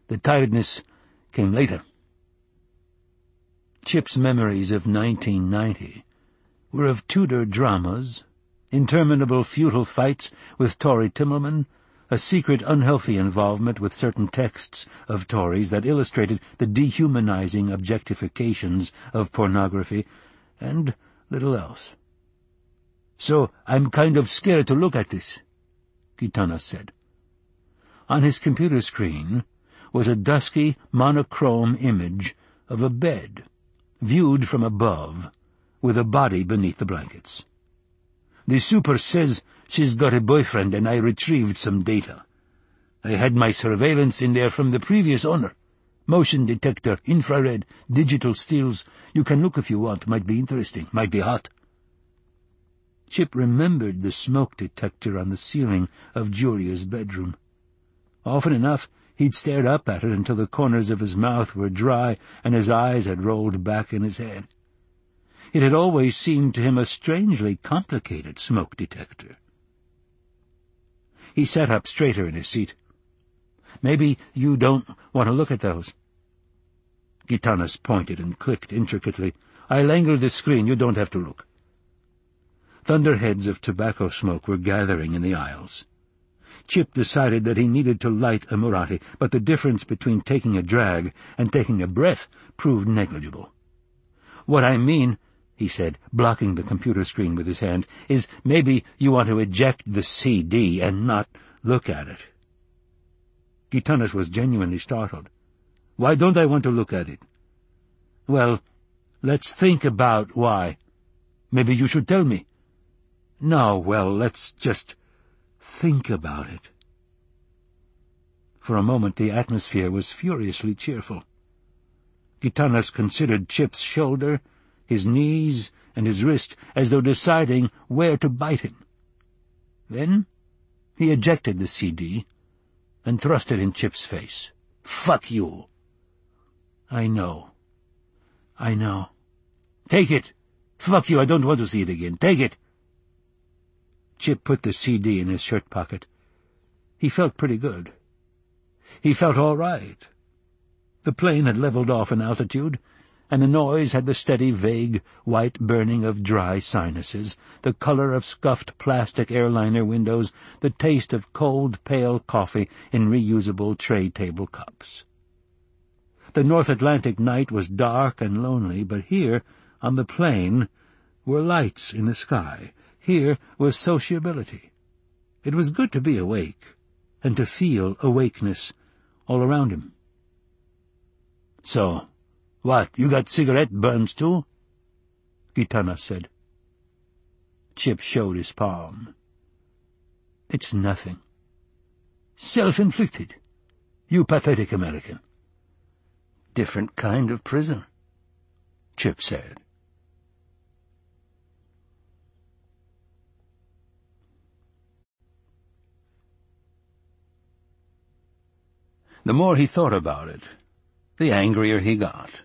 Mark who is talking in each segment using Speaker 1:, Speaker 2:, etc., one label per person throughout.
Speaker 1: The tiredness came later. Chip's memories of 1990 were of Tudor dramas, interminable futile fights with Tory Timmerman, a secret unhealthy involvement with certain texts of Tories that illustrated the dehumanizing objectifications of pornography, and little else. "So I'm kind of scared to look at this," Gitanas said. On his computer screen was a dusky, monochrome image of a bed, viewed from above, with a body beneath the blankets. "The super says she's got a boyfriend, and I retrieved some data. I had my surveillance in there from the previous owner. Motion detector, infrared, digital stills. You can look if you want. Might be interesting. Might be hot." Chip remembered the smoke detector on the ceiling of Julia's bedroom. Often enough, he'd stared up at it until the corners of his mouth were dry and his eyes had rolled back in his head. It had always seemed to him a strangely complicated smoke detector. He sat up straighter in his seat. "Maybe you don't want to look at those." Gitanas pointed and clicked intricately. "I'll angle the screen. You don't have to look." Thunderheads of tobacco smoke were gathering in the aisles. Chip decided that he needed to light a Murati, but the difference between taking a drag and taking a breath proved negligible. "What I mean," he said, blocking the computer screen with his hand, "is maybe you want to eject the CD and not look at it." Gitanas was genuinely startled. "Why don't I want to look at it?" "Well, let's think about why. Maybe you should tell me." "No, well, let's just think about it." For a moment the atmosphere was furiously cheerful. Gitanas considered Chip's shoulder, his knees, and his wrist as though deciding where to bite him. Then he ejected the CD and thrust it in Chip's face. "Fuck you." I know. "Take it. Fuck you, I don't want to see it again. Take it." Chip put the CD in his shirt pocket. He felt pretty good. He felt all right. The plane had leveled off in altitude, and the noise had the steady, vague, white burning of dry sinuses, the color of scuffed plastic airliner windows, the taste of cold, pale coffee in reusable tray-table cups. The North Atlantic night was dark and lonely, but here, on the plain, were lights in the sky. Here was sociability. It was good to be awake, and to feel awakeness all around him. "So, what, you got cigarette burns too?" Gitanas said. Chip showed his palm. "It's nothing." "Self-inflicted. You pathetic American." "Different kind of prison," Chip said. The more he thought about it, the angrier he got.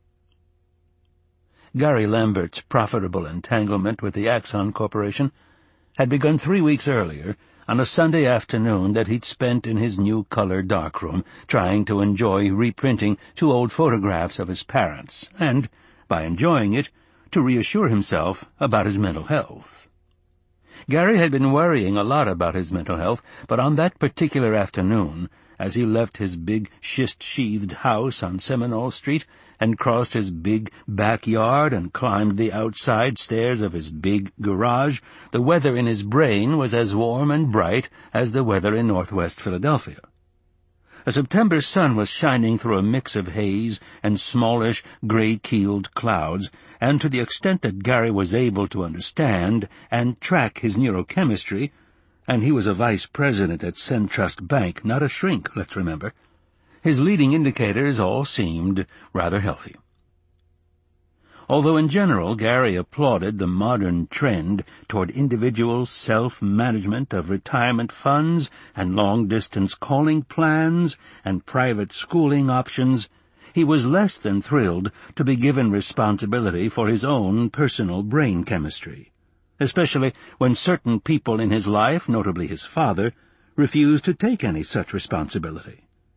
Speaker 1: Gary Lambert's profitable entanglement with the Axon Corporation had begun 3 weeks earlier, on a Sunday afternoon that he'd spent in his new color darkroom, trying to enjoy reprinting 2 old photographs of his parents, and, by enjoying it, to reassure himself about his mental health. Gary had been worrying a lot about his mental health, but on that particular afternoon, as he left his big schist-sheathed house on Seminole Street and crossed his big backyard and climbed the outside stairs of his big garage, the weather in his brain was as warm and bright as the weather in northwest Philadelphia. A September sun was shining through a mix of haze and smallish, gray-keeled clouds, and to the extent that Gary was able to understand and track his neurochemistry, and he was a vice president at Centrust Bank, not a shrink, let's remember, his leading indicators all seemed rather healthy. Although in general Gary applauded the modern trend toward individual self-management of retirement funds and long-distance calling plans and private schooling options, he was less than thrilled to be given responsibility for his own personal brain chemistry, especially when certain people in his life, notably his father, refused to take any such responsibility.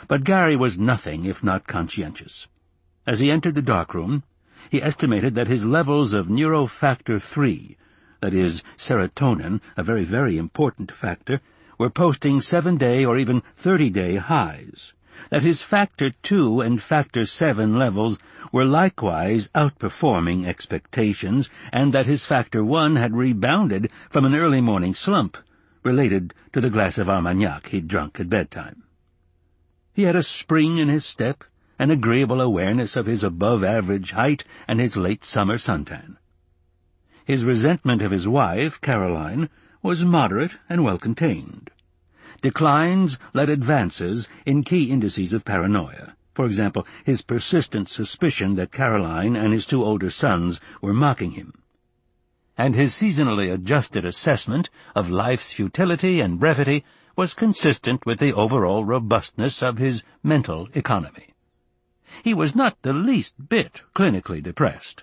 Speaker 1: But Gary was nothing if not conscientious. As he entered the darkroom, he estimated that his levels of neurofactor 3, that is, serotonin, a very, very important factor, were posting 7-day or even 30-day highs, that his factor 2 and factor 7 levels were likewise outperforming expectations, and that his factor 1 had rebounded from an early morning slump related to the glass of Armagnac he'd drunk at bedtime. He had a spring in his step, an agreeable awareness of his above-average height and his late summer suntan. His resentment of his wife, Caroline, was moderate and well-contained. Declines led advances in key indices of paranoia. For example, his persistent suspicion that Caroline and his 2 older sons were mocking him. And his seasonally adjusted assessment of life's futility and brevity was consistent with the overall robustness of his mental economy. He was not the least bit clinically depressed.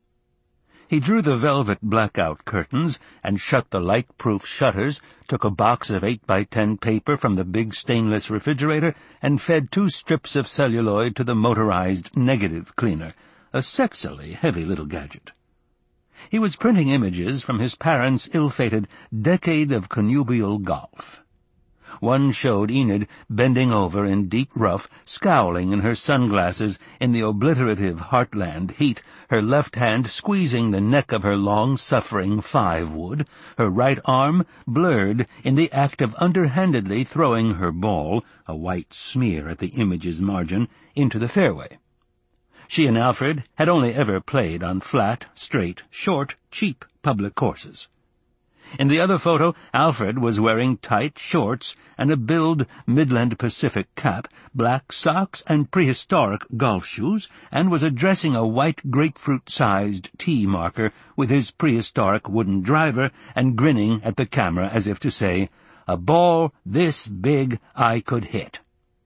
Speaker 1: He drew the velvet blackout curtains and shut the light-proof shutters, took a box of 8x10 paper from the big stainless refrigerator, and fed 2 strips of celluloid to the motorized negative cleaner, a sexily heavy little gadget. He was printing images from his parents' ill-fated decade of connubial golf. One showed Enid bending over in deep ruff, scowling in her sunglasses in the obliterative heartland heat, her left hand squeezing the neck of her long-suffering 5-wood, her right arm blurred in the act of underhandedly throwing her ball, a white smear at the image's margin, into the fairway. She and Alfred had only ever played on flat, straight, short, cheap public courses. In the other photo, Alfred was wearing tight shorts and a billed Midland Pacific cap, black socks and prehistoric golf shoes, and was addressing a white grapefruit-sized tee marker with his prehistoric wooden driver and grinning at the camera as if to say, "A ball this big I could hit."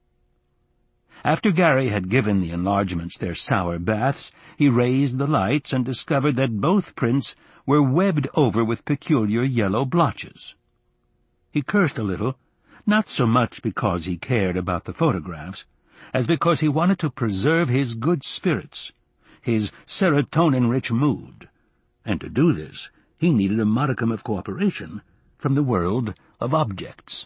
Speaker 1: After Gary had given the enlargements their sour baths, he raised the lights and discovered that both prints were webbed over with peculiar yellow blotches. He cursed a little, not so much because he cared about the photographs, as because he wanted to preserve his good spirits, his serotonin-rich mood, and to do this he needed a modicum of cooperation from the world of objects.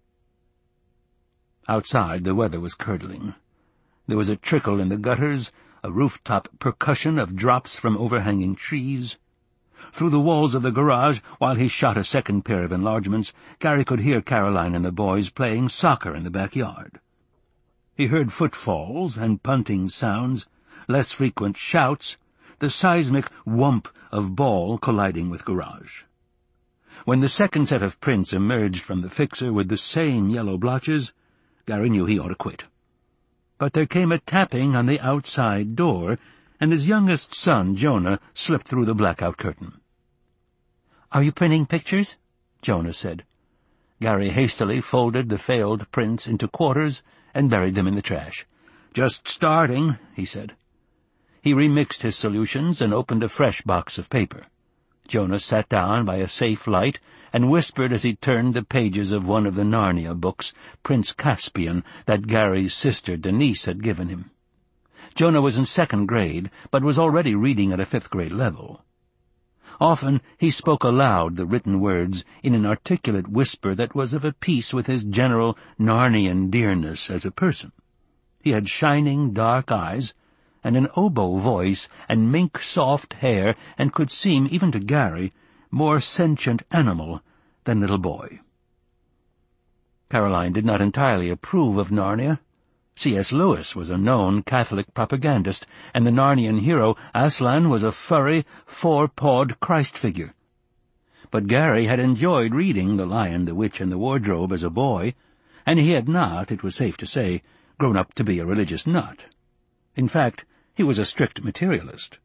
Speaker 1: Outside the weather was curdling. There was a trickle in the gutters, a rooftop percussion of drops from overhanging trees. Through the walls of the garage, while he shot a second pair of enlargements, Gary could hear Caroline and the boys playing soccer in the backyard. He heard footfalls and punting sounds, less frequent shouts, the seismic whump of ball colliding with garage. When the second set of prints emerged from the fixer with the same yellow blotches, Gary knew he ought to quit. But there came a tapping on the outside door, and his youngest son, Jonah, slipped through the blackout curtain. "Are you printing pictures?" Jonah said. Gary hastily folded the failed prints into quarters and buried them in the trash. "Just starting," he said. He remixed his solutions and opened a fresh box of paper. Jonah sat down by a safe light and whispered as he turned the pages of one of the Narnia books, Prince Caspian, that Gary's sister Denise had given him. Jonah was in 2nd grade, but was already reading at a 5th-grade level. Often he spoke aloud the written words in an articulate whisper that was of a piece with his general Narnian dearness as a person. He had shining dark eyes, and an oboe voice and mink-soft hair, and could seem, even to Gary, more sentient animal than little boy. Caroline did not entirely approve of Narnia. C.S. Lewis was a known Catholic propagandist, and the Narnian hero Aslan was a furry, 4-pawed Christ figure. But Gary had enjoyed reading The Lion, the Witch, and the Wardrobe as a boy, and he had not, it was safe to say, grown up to be a religious nut. In fact, he was a strict materialist.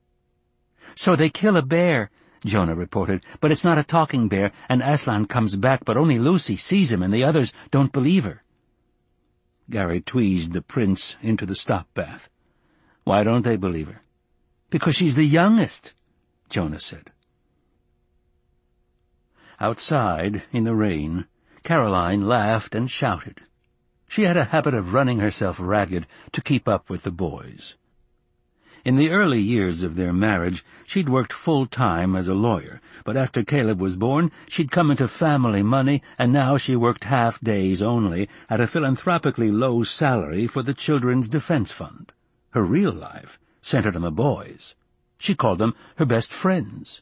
Speaker 1: "So they kill a bear," Jonah reported, "but it's not a talking bear, and Aslan comes back, but only Lucy sees him, and the others don't believe her." Gary tweezed the prints into the stop bath. "Why don't they believe her?" "Because she's the youngest," Jonah said. Outside, in the rain, Caroline laughed and shouted. She had a habit of running herself ragged to keep up with the boys. In the early years of their marriage, she'd worked full-time as a lawyer, but after Caleb was born, she'd come into family money, and now she worked half-days only at a philanthropically low salary for the Children's Defense Fund. Her real life centered on the boys. She called them her best friends.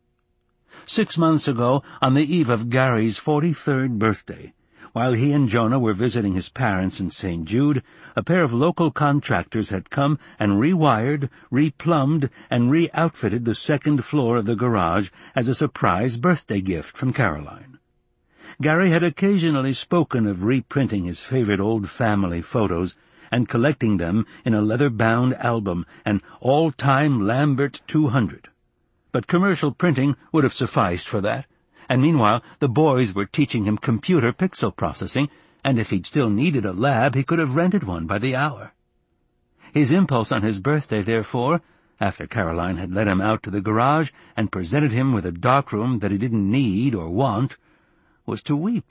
Speaker 1: 6 months ago, on the eve of Gary's 43rd birthday, while he and Jonah were visiting his parents in St. Jude, a pair of local contractors had come and rewired, replumbed, and re-outfitted the second floor of the garage as a surprise birthday gift from Caroline. Gary had occasionally spoken of reprinting his favorite old family photos and collecting them in a leather-bound album, an all-time Lambert 200. But commercial printing would have sufficed for that, and meanwhile the boys were teaching him computer pixel processing, and if he'd still needed a lab, he could have rented one by the hour. His impulse on his birthday, therefore, after Caroline had led him out to the garage and presented him with a darkroom that he didn't need or want, was to weep.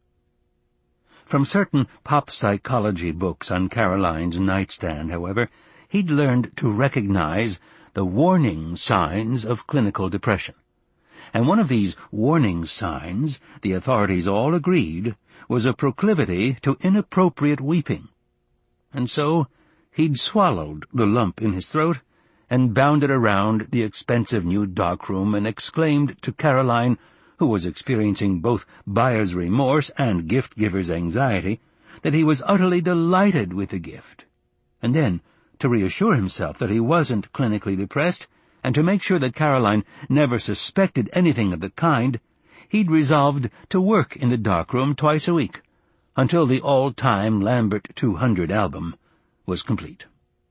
Speaker 1: From certain pop psychology books on Caroline's nightstand, however, he'd learned to recognize the warning signs of clinical depression. And one of these warning signs, the authorities all agreed, was a proclivity to inappropriate weeping. And so he'd swallowed the lump in his throat and bounded around the expensive new darkroom and exclaimed to Caroline, who was experiencing both buyer's remorse and gift-giver's anxiety, that he was utterly delighted with the gift. And then, to reassure himself that he wasn't clinically depressed, and to make sure that Caroline never suspected anything of the kind, he'd resolved to work in the darkroom twice a week, until the all-time Lambert 200 album was complete.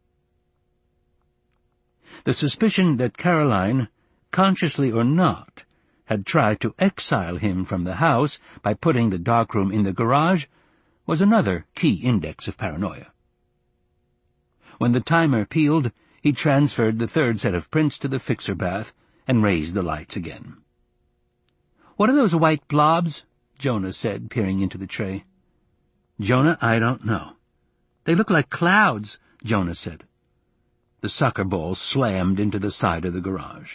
Speaker 1: The suspicion that Caroline, consciously or not, had tried to exile him from the house by putting the darkroom in the garage was another key index of paranoia. When the timer pealed, he transferred the third set of prints to the fixer bath and raised the lights again. "What are those white blobs?" Jonah said, peering into the tray. "Jonah, I don't know." "They look like clouds," Jonah said. The soccer ball slammed into the side of the garage.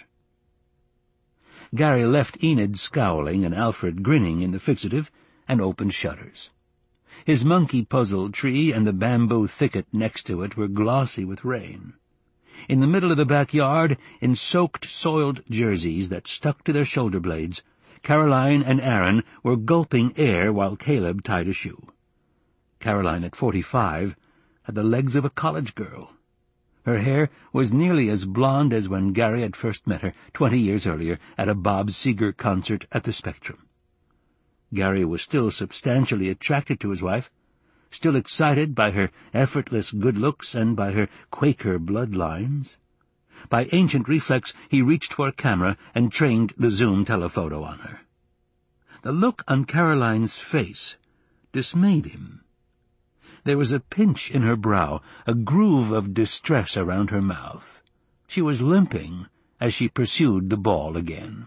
Speaker 1: Gary left Enid scowling and Alfred grinning in the fixative and opened shutters. His monkey-puzzle tree and the bamboo thicket next to it were glossy with rain. In the middle of the backyard, in soaked, soiled jerseys that stuck to their shoulder blades, Caroline and Aaron were gulping air while Caleb tied a shoe. Caroline, at 45, had the legs of a college girl. Her hair was nearly as blonde as when Gary had first met her 20 years earlier at a Bob Seger concert at the Spectrum. Gary was still substantially attracted to his wife, still excited by her effortless good looks and by her Quaker bloodlines. By ancient reflex, he reached for a camera and trained the zoom telephoto on her. The look on Caroline's face dismayed him. There was a pinch in her brow, a groove of distress around her mouth. She was limping as she pursued the ball again.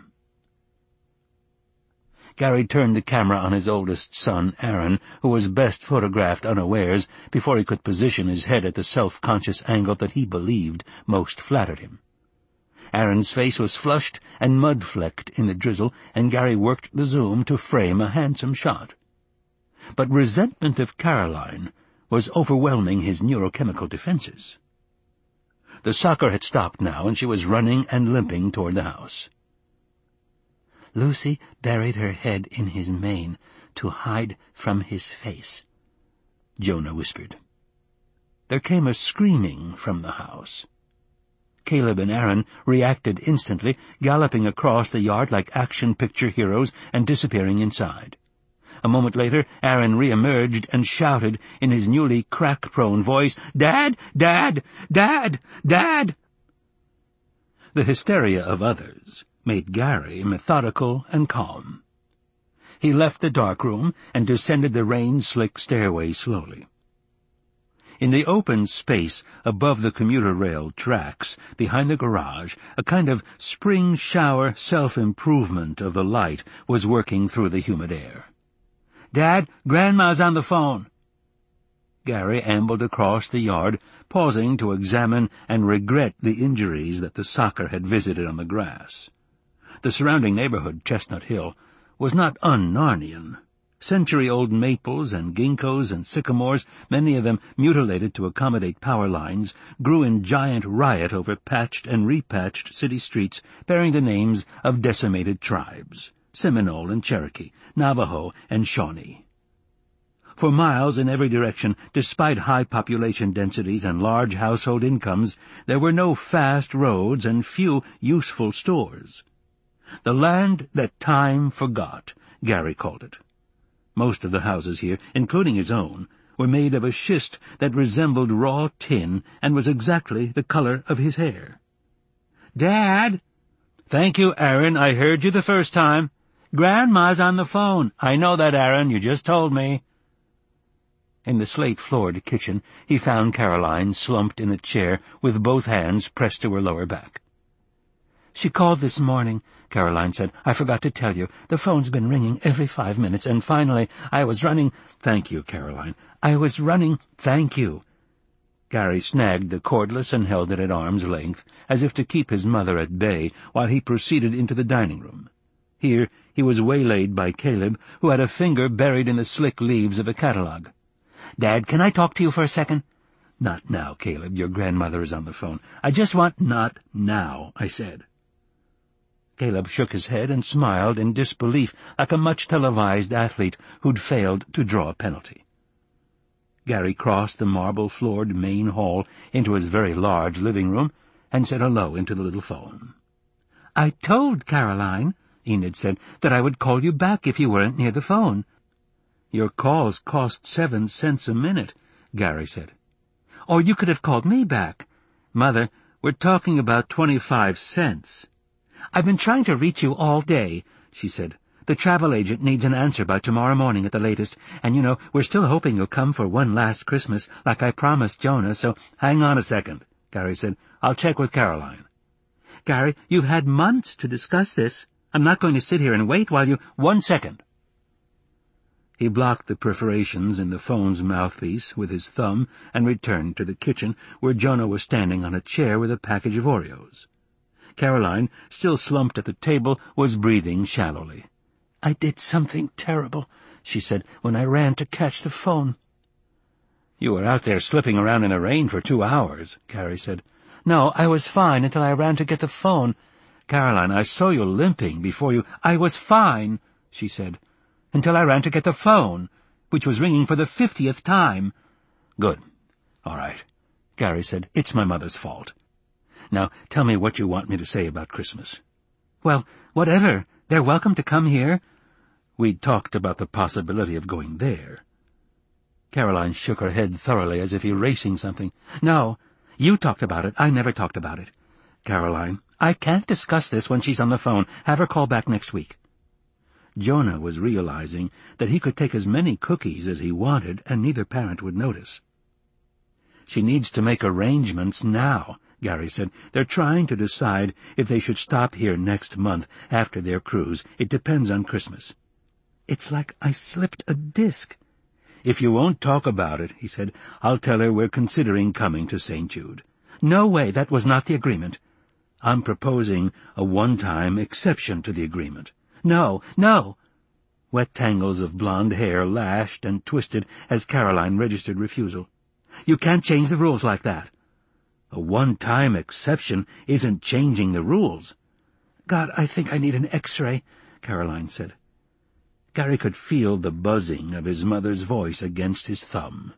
Speaker 1: Gary turned the camera on his oldest son, Aaron, who was best photographed unawares before he could position his head at the self-conscious angle that he believed most flattered him. Aaron's face was flushed and mud-flecked in the drizzle, and Gary worked the zoom to frame a handsome shot. But resentment of Caroline was overwhelming his neurochemical defenses. The soccer had stopped now, and she was running and limping toward the house. "Lucy buried her head in his mane to hide from his face," Jonah whispered. There came a screaming from the house. Caleb and Aaron reacted instantly, galloping across the yard like action-picture heroes and disappearing inside. A moment later, Aaron re-emerged and shouted in his newly crack-prone voice, "Dad! Dad! Dad! Dad!" The hysteria of others made Gary methodical and calm. He left the darkroom and descended the rain-slick stairway slowly. In the open space above the commuter rail tracks, behind the garage, a kind of spring shower self-improvement of the light was working through the humid air. "Dad, Grandma's on the phone." Gary ambled across the yard, pausing to examine and regret the injuries that the socker had visited on the grass. The surrounding neighborhood, Chestnut Hill, was not un-Narnian. Century-old maples and ginkgos and sycamores, many of them mutilated to accommodate power lines, grew in giant riot over patched and repatched city streets bearing the names of decimated tribes: Seminole and Cherokee, Navajo and Shawnee. For miles in every direction, despite high population densities and large household incomes, there were no fast roads and few useful stores. The land that time forgot, Gary called it. Most of the houses here, including his own, were made of a schist that resembled raw tin and was exactly the color of his hair. "Dad!" "Thank you, Aaron. I heard you the first time." "Grandma's on the phone." "I know that, Aaron. You just told me." In the slate-floored kitchen, he found Caroline slumped in a chair with both hands pressed to her lower back. "She called this morning," Caroline said. "I forgot to tell you. The phone's been ringing every 5 minutes, and finally I was running—" "Thank you, Caroline." "Thank you." Gary snagged the cordless and held it at arm's length, as if to keep his mother at bay, while he proceeded into the dining room. Here he was waylaid by Caleb, who had a finger buried in the slick leaves of a catalogue. "Dad, can I talk to you for a second?" "Not now, Caleb. Your grandmother is on the phone." "I just want—" "Not now, I said." Caleb shook his head and smiled in disbelief, like a much-televised athlete who'd failed to draw a penalty. Gary crossed the marble-floored main hall into his very large living room and said hello into the little phone. "I told Caroline," Enid said, "that I would call you back if you weren't near the phone." "Your calls cost 7 cents a minute," Gary said. "Or you could have called me back." "Mother, we're talking about 25 cents. "I've been trying to reach you all day," she said. "The travel agent needs an answer by tomorrow morning at the latest, and we're still hoping you'll come for one last Christmas, like I promised Jonah, so—" "Hang on a second," Gary said. "I'll check with Caroline." "Gary, you've had months to discuss this. I'm not going to sit here and wait while you—" "1 second." He blocked the perforations in the phone's mouthpiece with his thumb and returned to the kitchen, where Jonah was standing on a chair with a package of Oreos. Caroline, still slumped at the table, was breathing shallowly. "I did something terrible," she said, "when I ran to catch the phone." "You were out there slipping around in the rain for 2 hours," Gary said. "No, I was fine until I ran to get the phone." "Caroline, I saw you limping before you—" "I was fine," she said, "until I ran to get the phone, which was ringing for the 50th time." "Good. All right," Gary said. "It's my mother's fault. Now, tell me what you want me to say about Christmas." "Well, whatever. They're welcome to come here." "We'd talked about the possibility of going there." Caroline shook her head thoroughly, as if erasing something. "No, you talked about it. I never talked about it." "Caroline, I can't discuss this when she's on the phone. Have her call back next week." Jonah was realizing that he could take as many cookies as he wanted, and neither parent would notice. "She needs to make arrangements now," Gary said. "They're trying to decide if they should stop here next month after their cruise. It depends on Christmas." "It's like I slipped a disc." "If you won't talk about it," he said, "I'll tell her we're considering coming to St. Jude." "No way. That was not the agreement." "I'm proposing a one-time exception to the agreement." "No, no." Wet tangles of blonde hair lashed and twisted as Caroline registered refusal. "You can't change the rules like that." "A one-time exception isn't changing the rules." "God, I think I need an X-ray," Caroline said. Gary could feel the buzzing of his mother's voice against his thumb.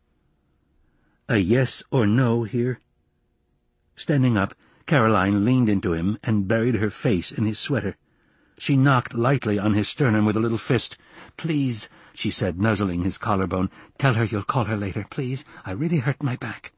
Speaker 1: "A yes or no here?" Standing up, Caroline leaned into him and buried her face in his sweater. She knocked lightly on his sternum with a little fist. "Please," she said, nuzzling his collarbone, "tell her you'll call her later, please. I really hurt my back."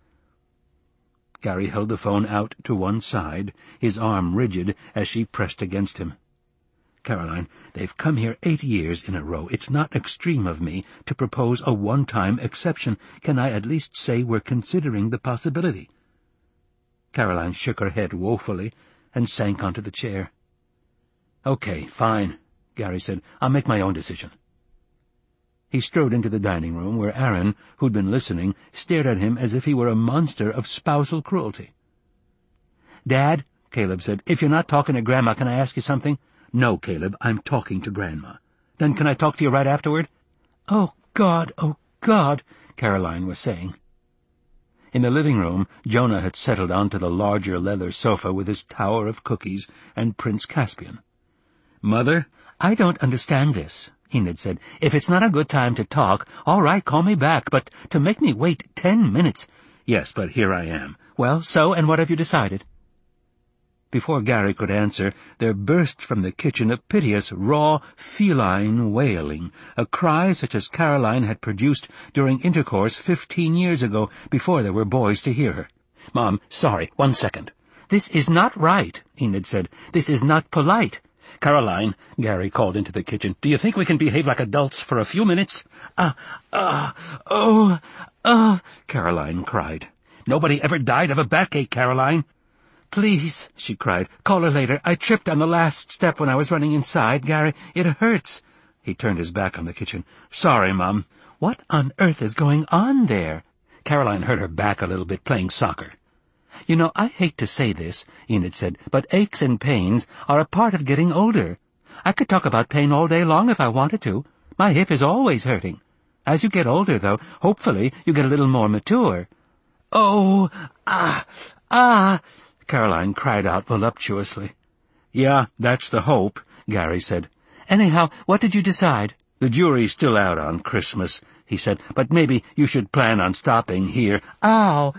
Speaker 1: Gary held the phone out to one side, his arm rigid as she pressed against him. "Caroline, they've come here 8 years in a row. It's not extreme of me to propose a one-time exception. Can I at least say we're considering the possibility?" Caroline shook her head woefully and sank onto the chair. "Okay, fine," Gary said. "I'll make my own decision." He strode into the dining room, where Aaron, who'd been listening, stared at him as if he were a monster of spousal cruelty. "Dad," Caleb said, "if you're not talking to Grandma, can I ask you something?" "No, Caleb, I'm talking to Grandma." "Then can I talk to you right afterward?" Oh, God, Caroline was saying. In the living room, Jonah had settled onto the larger leather sofa with his tower of cookies and Prince Caspian. "Mother, I don't understand this," Enid said. "If it's not a good time to talk, all right, call me back, but to make me wait 10 minutes—" "Yes, but here I am." "Well, so, and what have you decided?" Before Gary could answer, there burst from the kitchen a piteous, raw, feline wailing, a cry such as Caroline had produced during intercourse 15 years ago, before there were boys to hear her. "Mom, sorry, 1 second. "This is not right," Enid said. "This is not polite." "Caroline," Gary called into the kitchen, "do you think we can behave like adults for a few minutes?" Caroline cried. "Nobody ever died of a backache, Caroline." "Please," she cried, "call her later. I tripped on the last step when I was running inside, Gary. It hurts." He turned his back on the kitchen. "Sorry, Mum." "What on earth is going on there?" Caroline hurt her back a little bit playing soccer. "You know, I hate to say this," Enid said, "but aches and pains are a part of getting older. I could talk about pain all day long if I wanted to. My hip is always hurting. As you get older, though, hopefully you get a little more mature." "Oh, Caroline cried out voluptuously. "Yeah, that's the hope," Gary said. "Anyhow, what did you decide?" "The jury's still out on Christmas," he said, "but maybe you should plan on stopping here." "Ow!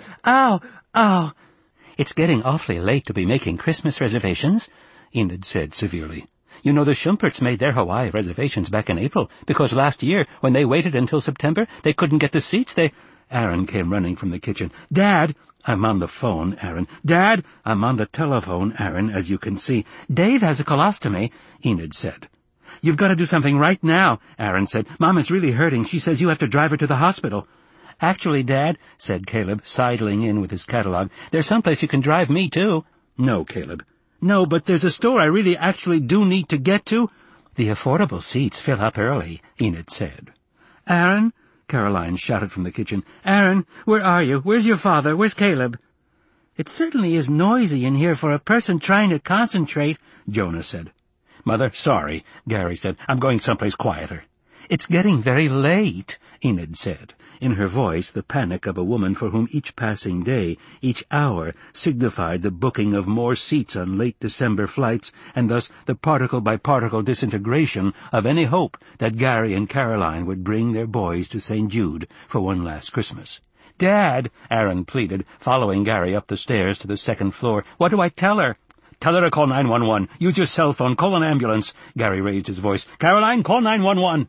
Speaker 1: "It's getting awfully late to be making Christmas reservations," Enid said severely. "You know the Schumperts made their Hawaii reservations back in April, because last year, when they waited until September, they couldn't get the seats. Aaron came running from the kitchen. "Dad!" "I'm on the phone, Aaron." "Dad!" "I'm on the telephone, Aaron, as you can see." "Dave has a colostomy," Enid said. "You've got to do something right now," Aaron said. "Mom is really hurting. She says you have to drive her to the hospital." "Actually, Dad," said Caleb, sidling in with his catalog, "there's someplace you can drive me to." "No, Caleb." "No, but there's a store I really actually do need to get to." "The affordable seats fill up early," Enid said. "Aaron?" Caroline shouted from the kitchen. "Aaron, where are you? Where's your father? Where's Caleb?" "It certainly is noisy in here for a person trying to concentrate," Jonah said. "Mother, sorry," Gary said. "I'm going someplace quieter." "It's getting very late," Enid said, in her voice the panic of a woman for whom each passing day, each hour, signified the booking of more seats on late December flights, and thus the particle-by-particle disintegration of any hope that Gary and Caroline would bring their boys to St. Jude for one last Christmas. "Dad," Aaron pleaded, following Gary up the stairs to the second floor, "what do I tell her?" "Tell her to call 911. Use your cell phone. Call an ambulance." Gary raised his voice. "Caroline, call 911.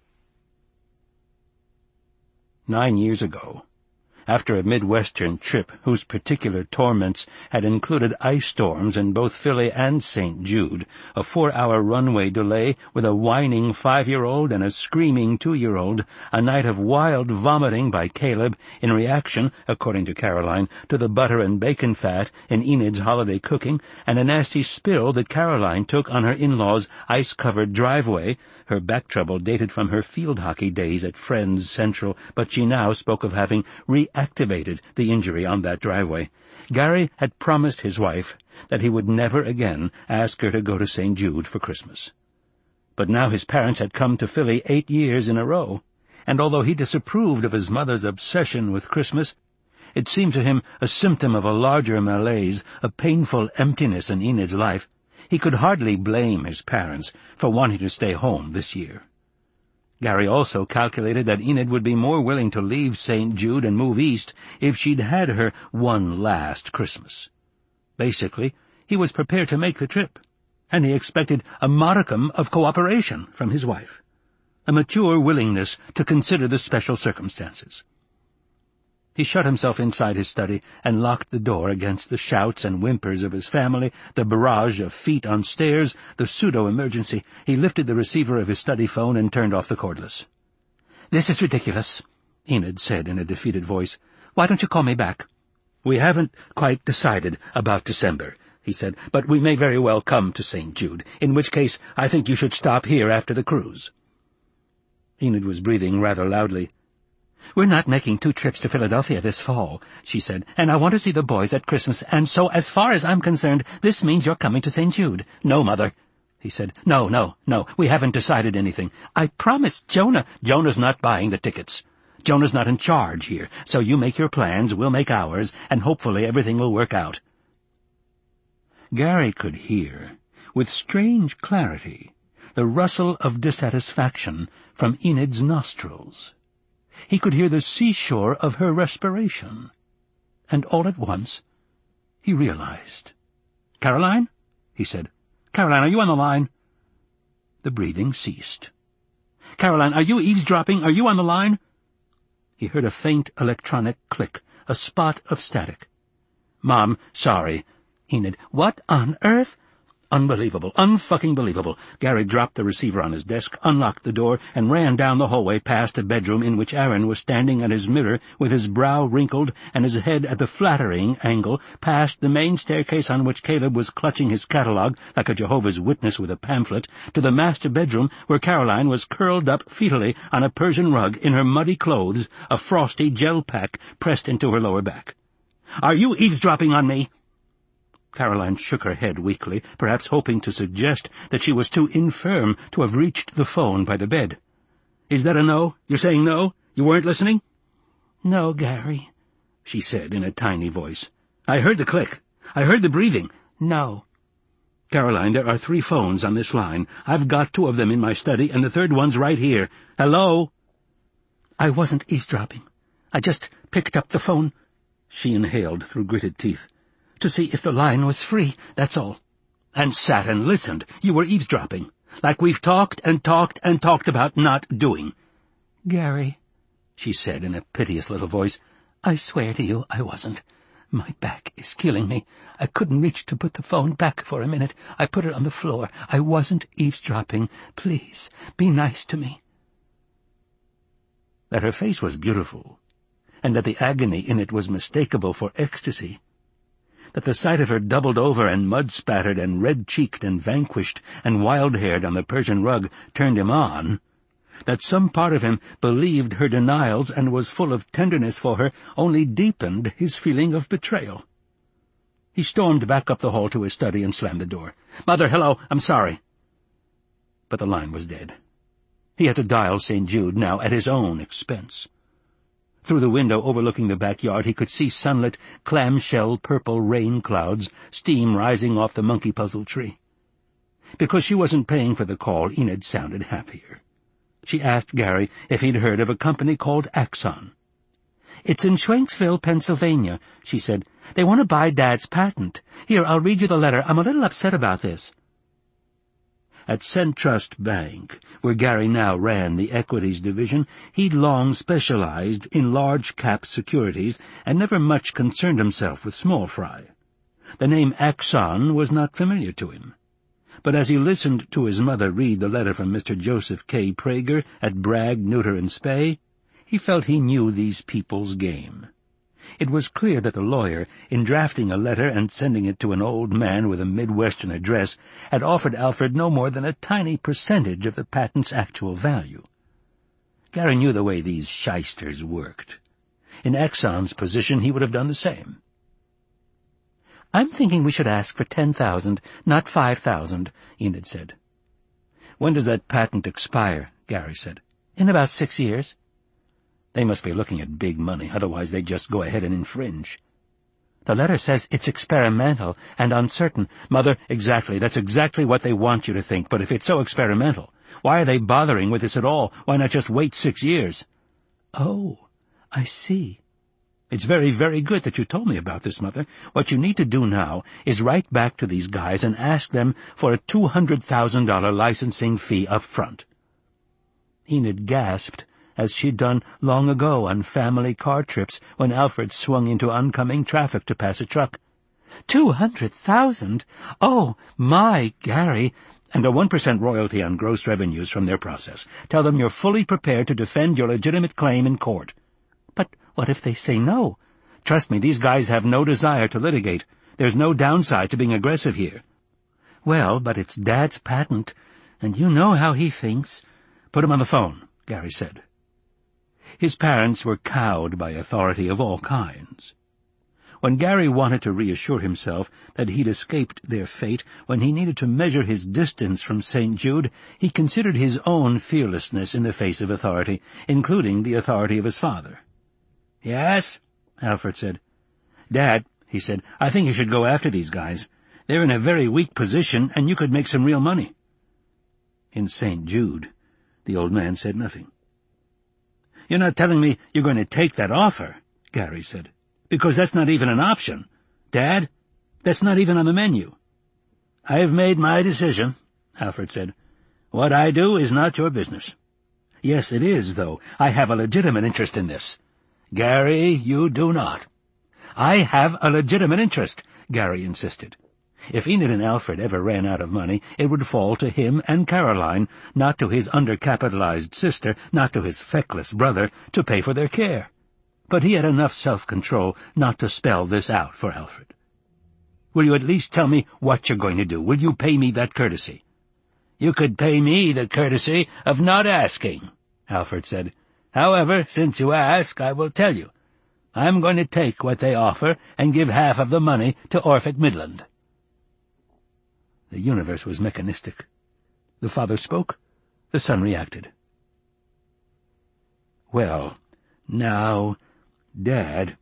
Speaker 1: 9 years ago, after a Midwestern trip whose particular torments had included ice storms in both Philly and St. Jude, a 4-hour runway delay with a whining 5-year-old and a screaming 2-year-old, a night of wild vomiting by Caleb in reaction, according to Caroline, to the butter and bacon fat in Enid's holiday cooking, and a nasty spill that Caroline took on her in-laws' ice-covered driveway. Her back trouble dated from her field hockey days at Friends Central, but she now spoke of having reactivated the injury on that driveway. Gary had promised his wife that he would never again ask her to go to St. Jude for Christmas. But now his parents had come to Philly 8 years in a row, and although he disapproved of his mother's obsession with Christmas, it seemed to him a symptom of a larger malaise, a painful emptiness in Enid's life. He could hardly blame his parents for wanting to stay home this year. Gary also calculated that Enid would be more willing to leave St. Jude and move east if she'd had her one last Christmas. Basically, he was prepared to make the trip, and he expected a modicum of cooperation from his wife, a mature willingness to consider the special circumstances. He shut himself inside his study and locked the door against the shouts and whimpers of his family, the barrage of feet on stairs, the pseudo-emergency. He lifted the receiver of his study phone and turned off the cordless. "This is ridiculous," Enid said in a defeated voice. "Why don't you call me back?" "We haven't quite decided about December," he said, "but we may very well come to St. Jude, in which case I think you should stop here after the cruise." Enid was breathing rather loudly. "We're not making 2 trips to Philadelphia this fall," she said, "and I want to see the boys at Christmas, and so as far as I'm concerned, this means you're coming to St. Jude." "No, Mother," he said. No, we haven't decided anything. I promised Jonah." "Jonah's not buying the tickets. Jonah's not in charge here, so you make your plans, we'll make ours, and hopefully everything will work out." Gary could hear, with strange clarity, the rustle of dissatisfaction from Enid's nostrils. He could hear the seashore of her respiration. And all at once he realized. "Caroline?" he said. "Caroline, are you on the line?" The breathing ceased. "Caroline, are you eavesdropping? Are you on the line?" He heard a faint electronic click, a spot of static. "Mom, sorry." "Enid, what on earth?" Unbelievable, unfucking believable. Gary dropped the receiver on his desk, unlocked the door, and ran down the hallway past a bedroom in which Aaron was standing at his mirror with his brow wrinkled and his head at the flattering angle, past the main staircase on which Caleb was clutching his catalogue like a Jehovah's Witness with a pamphlet, to the master bedroom where Caroline was curled up fetally on a Persian rug in her muddy clothes, a frosty gel pack pressed into her lower back. "Are you eavesdropping on me?" Caroline shook her head weakly, perhaps hoping to suggest that she was too infirm to have reached the phone by the bed. "Is that a no? You're saying no? You weren't listening?" "No, Gary," she said in a tiny voice. "I heard the click. I heard the breathing." "No." "Caroline, there are 3 phones on this line. I've got 2 of them in my study, and the 3rd one's right here. Hello?" "I wasn't eavesdropping. I just picked up the phone," she inhaled through gritted teeth, "to see if the line was free, that's all." "And sat and listened. You were eavesdropping, like we've talked and talked and talked about not doing." "Gary," she said in a piteous little voice, "I swear to you I wasn't. My back is killing me. I couldn't reach to put the phone back for a minute. I put it on the floor. I wasn't eavesdropping. Please, be nice to me." That her face was beautiful, and that the agony in it was mistakable for ecstasy, that the sight of her doubled over and mud-spattered and red-cheeked and vanquished and wild-haired on the Persian rug turned him on, that some part of him believed her denials and was full of tenderness for her, only deepened his feeling of betrayal. He stormed back up the hall to his study and slammed the door. "Mother, hello, I'm sorry." But the line was dead. He had to dial St. Jude now at his own expense. Through the window overlooking the backyard he could see sunlit, clamshell purple rain clouds, steam rising off the monkey puzzle tree. Because she wasn't paying for the call, Enid sounded happier. She asked Gary if he'd heard of a company called Axon. "It's in Schwenksville, Pennsylvania," she said. "They want to buy Dad's patent. Here, I'll read you the letter. I'm a little upset about this." At Centrust Bank, where Gary now ran the equities division, he'd long specialized in large-cap securities and never much concerned himself with small fry. The name Axon was not familiar to him. But as he listened to his mother read the letter from Mr. Joseph K. Prager at Bragg, Neuter and Spey, he felt he knew these people's game. It was clear that the lawyer, in drafting a letter and sending it to an old man with a Midwestern address, had offered Alfred no more than a tiny percentage of the patent's actual value. Gary knew the way these shysters worked. In Axon's position he would have done the same. "I'm thinking we should ask for 10,000, not 5,000, Enid said. "When does that patent expire?" Gary said. "In about 6 years. They must be looking at big money, otherwise they'd just go ahead and infringe." "The letter says it's experimental and uncertain." "Mother, exactly. That's exactly what they want you to think. But if it's so experimental, why are they bothering with this at all? Why not just wait 6 years? "Oh, I see." "It's very, very good that you told me about this, Mother. What you need to do now is write back to these guys and ask them for a $200,000 licensing fee up front." Enid gasped, as she'd done long ago on family car trips when Alfred swung into oncoming traffic to pass a truck. 200,000? Oh, my, Gary! And a 1% royalty on gross revenues from their process. Tell them you're fully prepared to defend your legitimate claim in court. But what if they say no? Trust me, these guys have no desire to litigate. There's no downside to being aggressive here. "Well, but it's Dad's patent, and you know how he thinks." "Put him on the phone. Gary said. His parents were cowed by authority of all kinds. When Gary wanted to reassure himself that he'd escaped their fate, when he needed to measure his distance from St. Jude, he considered his own fearlessness in the face of authority, including the authority of his father. "Yes?" Alfred said. "Dad," he said, "I think you should go after these guys. They're in a very weak position, and you could make some real money." In St. Jude, the old man said nothing. "You're not telling me you're going to take that offer," Gary said, "because that's not even an option. Dad, that's not even on the menu." "I've made my decision," Alfred said. "What I do is not your business." "Yes, it is, though. I have a legitimate interest in this." "Gary, you do not." "I have a legitimate interest," Gary insisted. If Enid and Alfred ever ran out of money, it would fall to him and Caroline, not to his undercapitalized sister, not to his feckless brother, to pay for their care. But he had enough self-control not to spell this out for Alfred. "Will you at least tell me what you're going to do? Will you pay me that courtesy?" "You could pay me the courtesy of not asking," Alfred said. "However, since you ask, I will tell you. I'm going to take what they offer and give half of the money to Orphic Midland." The universe was mechanistic. The father spoke. The son reacted. "Well, now, Dad,"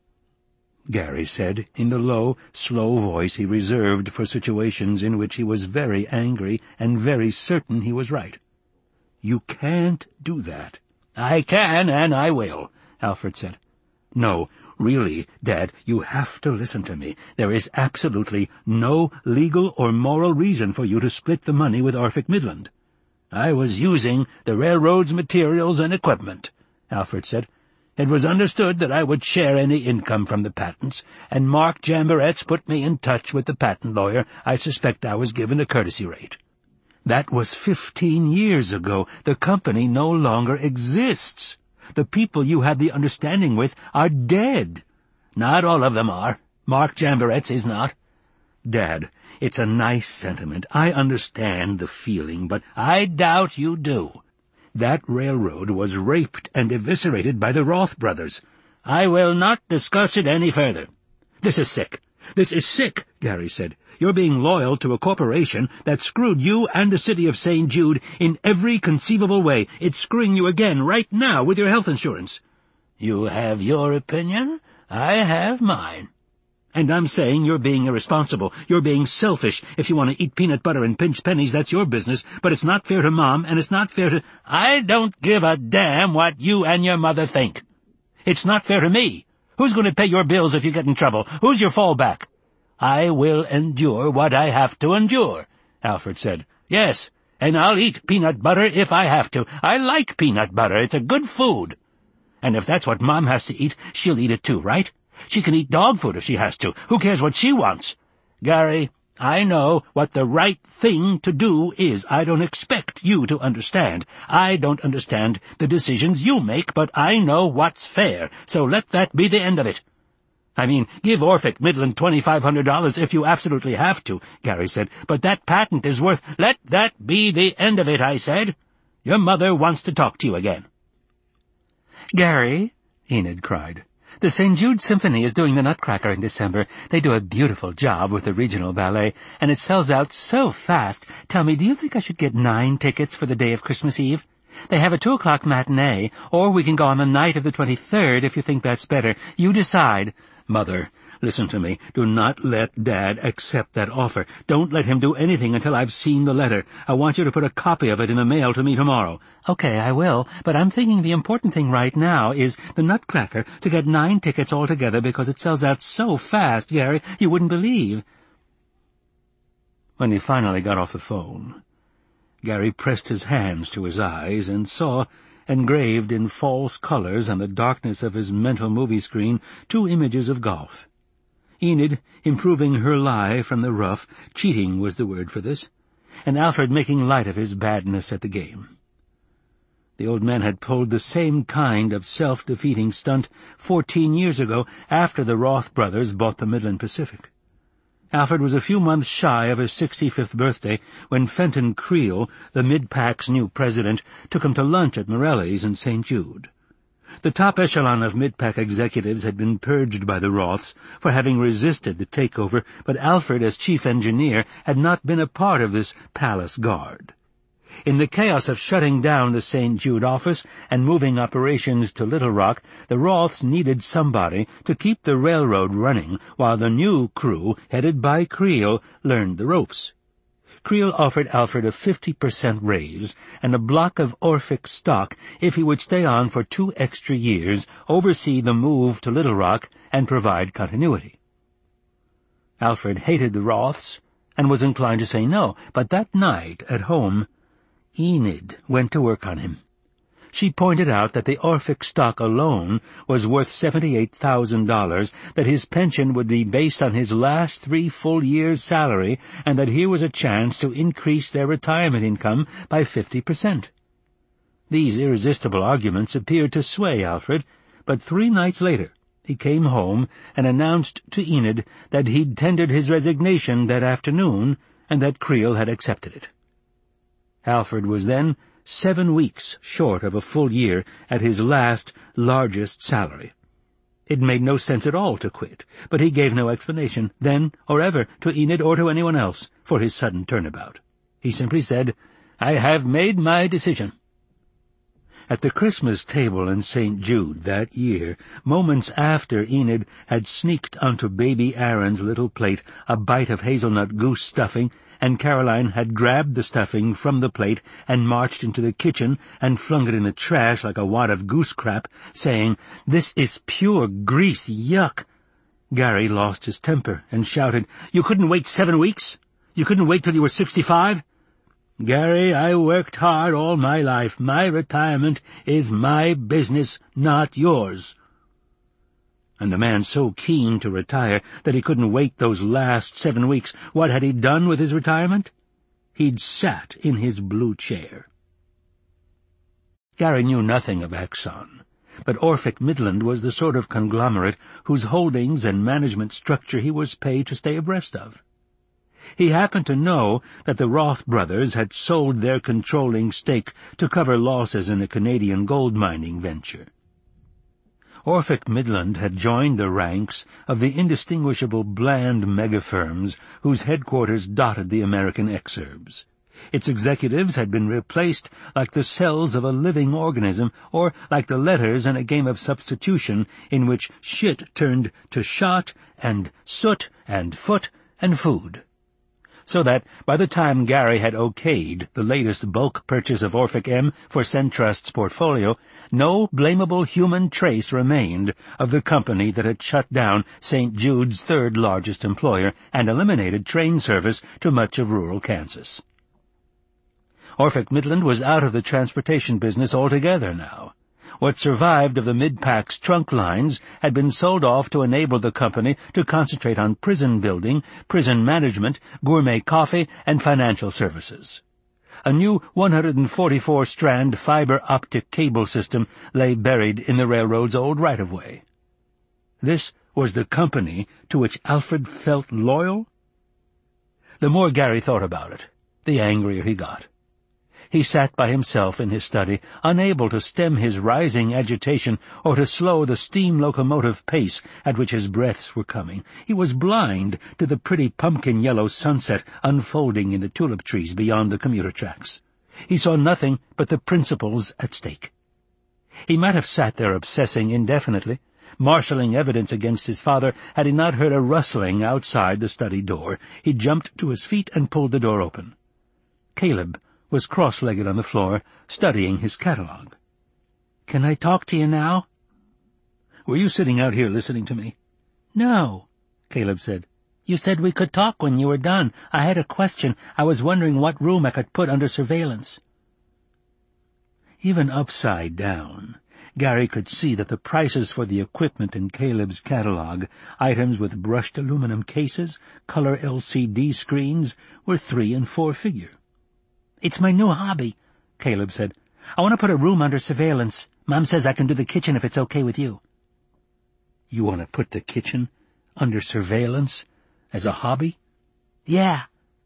Speaker 1: Gary said, in the low, slow voice he reserved for situations in which he was very angry and very certain he was right. "You can't do that." "I can, and I will," Alfred said. "No, really, Dad, you have to listen to me. There is absolutely no legal or moral reason for you to split the money with Orphic Midland." "I was using the railroad's materials and equipment," Alfred said. "It was understood that I would share any income from the patents, and Mark Jamboretz put me in touch with the patent lawyer. I suspect I was given a courtesy rate." "That was 15 years ago. The company no longer exists. The people you had the understanding with are dead." "Not all of them are. Mark Jamboretz is not." "Dad, it's a nice sentiment. I understand the feeling, but I doubt you do. That railroad was raped and eviscerated by the Roth brothers." "I will not discuss it any further." "This is sick. This is sick," Gary said. "You're being loyal to a corporation that screwed you and the city of St. Jude in every conceivable way. It's screwing you again right now with your health insurance." "You have your opinion. I have mine." "And I'm saying you're being irresponsible. You're being selfish. If you want to eat peanut butter and pinch pennies, that's your business, but it's not fair to Mom, and it's not fair to—" "I don't give a damn what you and your mother think. It's not fair to me. Who's going to pay your bills if you get in trouble? Who's your fallback?" "I will endure what I have to endure," Alfred said. "Yes, and I'll eat peanut butter if I have to. I like peanut butter. It's a good food. And if that's what Mom has to eat, she'll eat it too, right? She can eat dog food if she has to. Who cares what she wants? Gary, I know what the right thing to do is. I don't expect you to understand. I don't understand the decisions you make, but I know what's fair, so let that be the end of it." "I mean, give Orphic Midland $2,500 if you absolutely have to," Gary said, "but that patent is worth—" "Let that be the end of it, I said. Your mother wants to talk to you again."
Speaker 2: "Gary," Enid cried, "the St. Jude Symphony is doing the Nutcracker in December. They do a beautiful job with the regional ballet, and it sells out so fast. Tell me, do you think I should get 9 tickets for the day of Christmas Eve? They have a 2:00 matinee, or we can go on the night of the 23rd if you think that's better. You decide."
Speaker 1: "Mother, listen to me. Do not let Dad accept that offer. Don't let him do anything until I've seen the letter. I want you to put a copy of it in the mail to me tomorrow."
Speaker 2: "Okay, I will, but I'm thinking the important thing right now is the Nutcracker, to get 9 tickets altogether because it sells out so fast, Gary, you wouldn't believe."
Speaker 1: When he finally got off the phone, Gary pressed his hands to his eyes and saw, engraved in false colors on the darkness of his mental movie screen, 2 images of golf. Enid improving her lie from the rough, cheating was the word for this, and Alfred making light of his badness at the game. The old man had pulled the same kind of self-defeating stunt 14 years ago after the Roth brothers bought the Midland Pacific. Alfred was a few months shy of his 65th birthday when Fenton Creel, the Mid-Pac's new president, took him to lunch at Morelli's in St. Jude. The top echelon of Mid-Pac executives had been purged by the Roths for having resisted the takeover, but Alfred, as chief engineer, had not been a part of this palace guard. In the chaos of shutting down the St. Jude office and moving operations to Little Rock, the Roths needed somebody to keep the railroad running while the new crew, headed by Creel, learned the ropes. Creel offered Alfred a 50% raise and a block of Orphic stock if he would stay on for 2 extra years, oversee the move to Little Rock, and provide continuity. Alfred hated the Roths and was inclined to say no, but that night at home, Enid went to work on him. She pointed out that the Orphic stock alone was worth $78,000, that his pension would be based on his last 3 full years' salary, and that here was a chance to increase their retirement income by 50%. These irresistible arguments appeared to sway Alfred, but 3 nights later he came home and announced to Enid that he'd tendered his resignation that afternoon and that Creel had accepted it. Alfred was then 7 weeks short of a full year at his last, largest salary. It made no sense at all to quit, but he gave no explanation, then or ever, to Enid or to anyone else, for his sudden turnabout. He simply said, "I have made my decision." At the Christmas table in St. Jude that year, moments after Enid had sneaked onto baby Aaron's little plate a bite of hazelnut goose stuffing, and Caroline had grabbed the stuffing from the plate and marched into the kitchen and flung it in the trash like a wad of goose crap, saying, "This is pure grease, yuck!" Gary lost his temper and shouted, "You couldn't wait 7 weeks? You couldn't wait till you were 65? "Gary, I worked hard all my life. My retirement is my business, not yours." And the man so keen to retire that he couldn't wait those last 7 weeks, what had he done with his retirement? He'd sat in his blue chair. Gary knew nothing of Axon, but Orphic Midland was the sort of conglomerate whose holdings and management structure he was paid to stay abreast of. He happened to know that the Roth brothers had sold their controlling stake to cover losses in a Canadian gold mining venture. Orphic Midland had joined the ranks of the indistinguishable bland megafirms whose headquarters dotted the American exurbs. Its executives had been replaced like the cells of a living organism, or like the letters in a game of substitution in which shit turned to shot and soot and foot and food. So that, by the time Gary had okayed the latest bulk purchase of Orphic M for Centrust's portfolio, no blamable human trace remained of the company that had shut down St. Jude's third-largest employer and eliminated train service to much of rural Kansas. Orphic Midland was out of the transportation business altogether now. What survived of the Mid-Pac's trunk lines had been sold off to enable the company to concentrate on prison building, prison management, gourmet coffee, and financial services. A new 144-strand fiber-optic cable system lay buried in the railroad's old right-of-way. This was the company to which Alfred felt loyal? The more Gary thought about it, the angrier he got. He sat by himself in his study, unable to stem his rising agitation or to slow the steam locomotive pace at which his breaths were coming. He was blind to the pretty pumpkin-yellow sunset unfolding in the tulip trees beyond the commuter tracks. He saw nothing but the principles at stake. He might have sat there obsessing indefinitely, marshalling evidence against his father, had he not heard a rustling outside the study door. He jumped to his feet and pulled the door open. Caleb was cross-legged on the floor, studying his catalog. "Can I talk to you now?" "Were you sitting out here listening to me?" "No," Caleb said. "You said we could talk when you were done. I had a question. I was wondering what room I could put under surveillance." Even upside down, Gary could see that the prices for the equipment in Caleb's catalog, items with brushed aluminum cases, color LCD screens, were 3- and 4-figure. "It's my new hobby," Caleb said. "I want to put a room under surveillance. Mom says I can do the kitchen if it's okay with you." "You want to put the kitchen under surveillance as a hobby?"
Speaker 2: Yeah.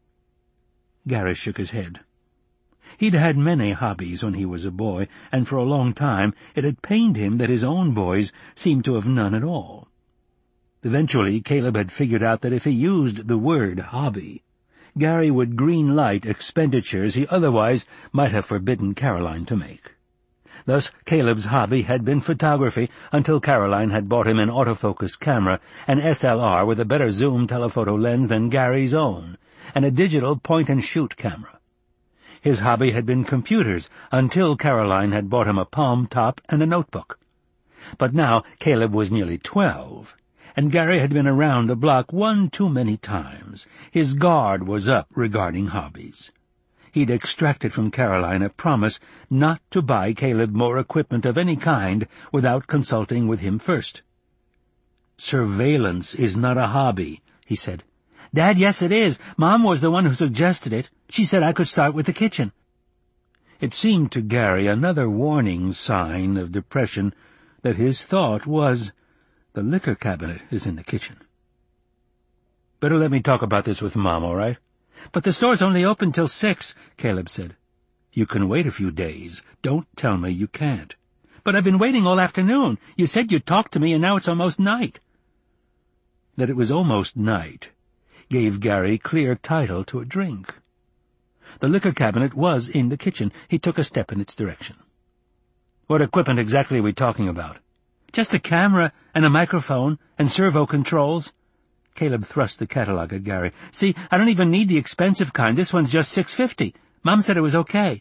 Speaker 1: Gary shook his head. He'd had many hobbies when he was a boy, and for a long time it had pained him that his own boys seemed to have none at all. Eventually, Caleb had figured out that if he used the word hobby, Gary would green-light expenditures he otherwise might have forbidden Caroline to make. Thus, Caleb's hobby had been photography until Caroline had bought him an autofocus camera, an SLR with a better zoom telephoto lens than Gary's own, and a digital point-and-shoot camera. His hobby had been computers until Caroline had bought him a Palm Top and a notebook. But now Caleb was nearly 12, and Gary had been around the block one too many times. His guard was up regarding hobbies. He'd extracted from Caroline a promise not to buy Caleb more equipment of any kind without consulting with him first. "Surveillance is not a hobby," he said.
Speaker 2: "Dad, yes it is. Mom was the one who suggested it. She said I could start with the kitchen."
Speaker 1: It seemed to Gary another warning sign of depression that his thought was, the liquor cabinet is in the kitchen. "Better let me talk about this with Mom, all right?"
Speaker 2: "But the store's only open till 6, Caleb said.
Speaker 1: "You can wait a few days. Don't tell me you can't."
Speaker 2: "But I've been waiting all afternoon. You said you'd talk to me, and now it's almost night."
Speaker 1: That it was almost night gave Gary clear title to a drink. The liquor cabinet was in the kitchen. He took a step in its direction. "What equipment exactly are we talking about?"
Speaker 2: "Just a camera and a microphone and servo controls."
Speaker 1: Caleb thrust the catalog at Gary.
Speaker 2: "See, I don't even need the expensive kind. This one's just $6.50. Mom said it was okay."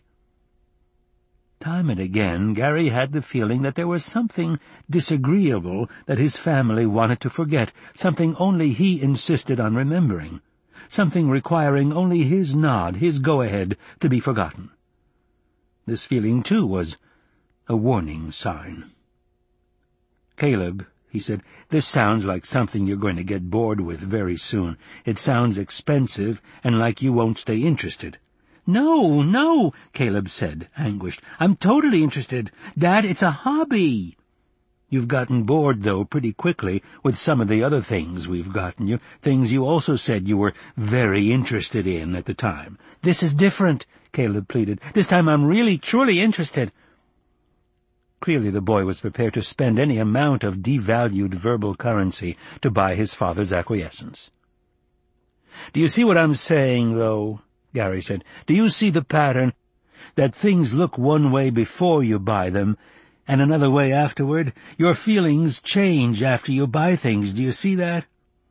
Speaker 1: Time and again, Gary had the feeling that there was something disagreeable that his family wanted to forget, something only he insisted on remembering, something requiring only his nod, his go-ahead, to be forgotten. This feeling, too, was a warning sign. "Caleb," he said, "this sounds like something you're going to get bored with very soon. It sounds expensive and like you won't stay interested."
Speaker 2: No, Caleb said, anguished. "I'm totally interested. Dad, it's a hobby."
Speaker 1: "You've gotten bored, though, pretty quickly with some of the other things we've gotten you, things you also said you were very interested in at the time."
Speaker 2: "This is different," Caleb pleaded. "This time I'm really, truly interested."
Speaker 1: Clearly the boy was prepared to spend any amount of devalued verbal currency to buy his father's acquiescence. "Do you see what I'm saying, though?" Gary said. "Do you see the pattern? That things look one way before you buy them, and another way afterward. Your feelings change after you buy things. Do you see that?"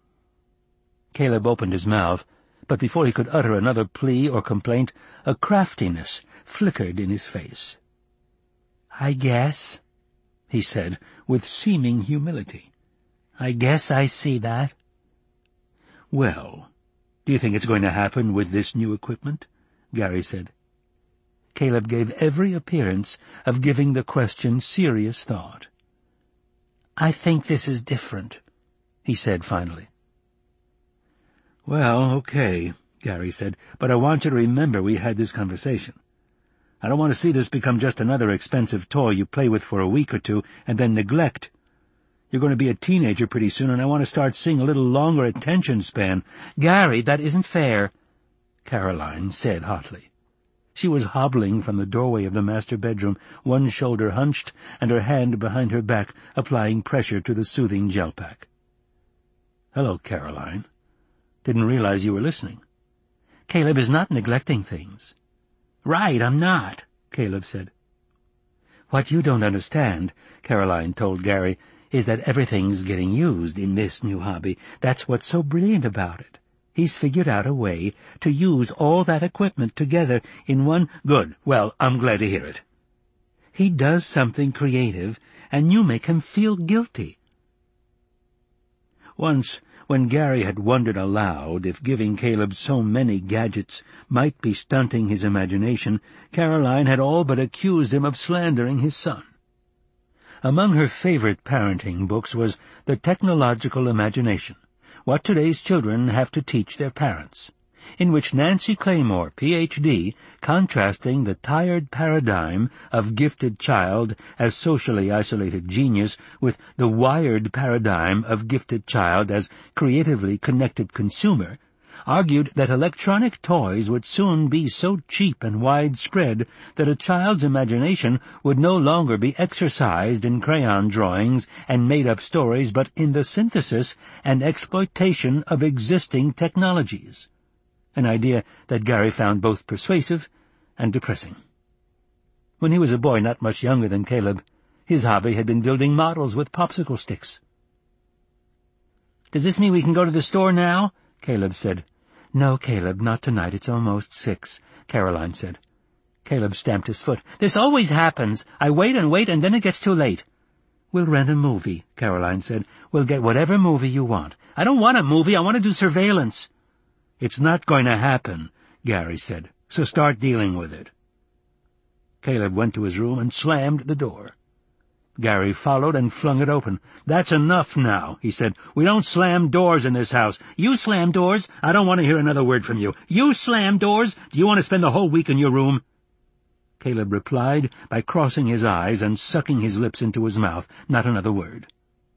Speaker 1: Caleb opened his mouth, but before he could utter another plea or complaint, a craftiness flickered in his face.
Speaker 2: "I guess," he said, with seeming humility. "I guess I see that."
Speaker 1: "Well, do you think it's going to happen with this new equipment?" Gary said. Caleb gave every appearance of giving the question serious thought.
Speaker 2: "I think this is different," he said finally.
Speaker 1: "Well, okay," Gary said, "but I want you to remember we had this conversation. I don't want to see this become just another expensive toy you play with for a week or two and then neglect. You're going to be a teenager pretty soon, and I want to start seeing a little longer attention span."
Speaker 2: "Gary, that isn't fair,"
Speaker 1: Caroline said hotly. She was hobbling from the doorway of the master bedroom, one shoulder hunched and her hand behind her back, applying pressure to the soothing gel pack. "Hello, Caroline. Didn't realize you were listening."
Speaker 2: "Caleb is not neglecting things."
Speaker 1: "Right, I'm not," Caleb said.
Speaker 2: "What you don't understand," Caroline told Gary, "is that everything's getting used in this new hobby. That's what's so brilliant about it. He's figured out a way to use all that equipment together in one—"
Speaker 1: "Good. Well, I'm glad to hear it."
Speaker 2: "He does something creative, and you make him feel guilty."
Speaker 1: Once, when Gary had wondered aloud if giving Caleb so many gadgets might be stunting his imagination, Caroline had all but accused him of slandering his son. Among her favorite parenting books was The Technological Imagination, What Today's Children Have to Teach Their Parents, in which Nancy Claymore, Ph.D., contrasting the tired paradigm of gifted child as socially isolated genius with the wired paradigm of gifted child as creatively connected consumer, argued that electronic toys would soon be so cheap and widespread that a child's imagination would no longer be exercised in crayon drawings and made-up stories, but in the synthesis and exploitation of existing technologies, an idea that Gary found both persuasive and depressing. When he was a boy not much younger than Caleb, his hobby had been building models with popsicle sticks. "Does this mean we can go to the store now?" Caleb said. "No, Caleb, not tonight. It's almost 6, Caroline said. Caleb stamped his foot. "This always happens. I wait, and then it gets too late." "We'll rent a movie," Caroline said. "We'll get whatever movie you want." "I don't want a movie. I want to do surveillance." "It's not going to happen," Gary said, "so start dealing with it." Caleb went to his room and slammed the door. Gary followed and flung it open. "That's enough now," he said. "We don't slam doors in this house." "You slam doors? I don't want to hear another word from you. You slam doors? Do you want to spend the whole week in your room?" Caleb replied by crossing his eyes and sucking his lips into his mouth. Not another word.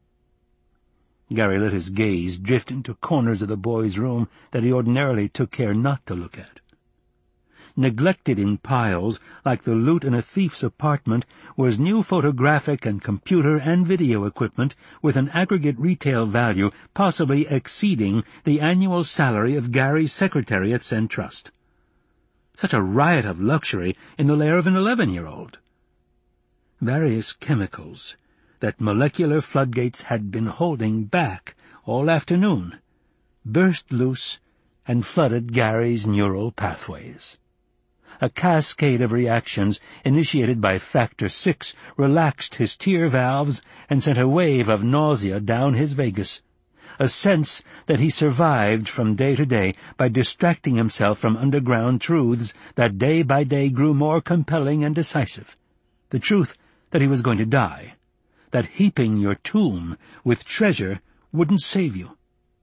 Speaker 1: Gary let his gaze drift into corners of the boy's room that he ordinarily took care not to look at. Neglected in piles, like the loot in a thief's apartment, was new photographic and computer and video equipment with an aggregate retail value possibly exceeding the annual salary of Gary's secretary at Centrust. Such a riot of luxury in the lair of an 11-year-old. Various chemicals that molecular floodgates had been holding back all afternoon burst loose and flooded Gary's neural pathways. A cascade of reactions initiated by Factor 6 relaxed his tear valves and sent a wave of nausea down his vagus, a sense that he survived from day to day by distracting himself from underground truths that day by day grew more compelling and decisive. The truth that he was going to die, that heaping your tomb with treasure wouldn't save you.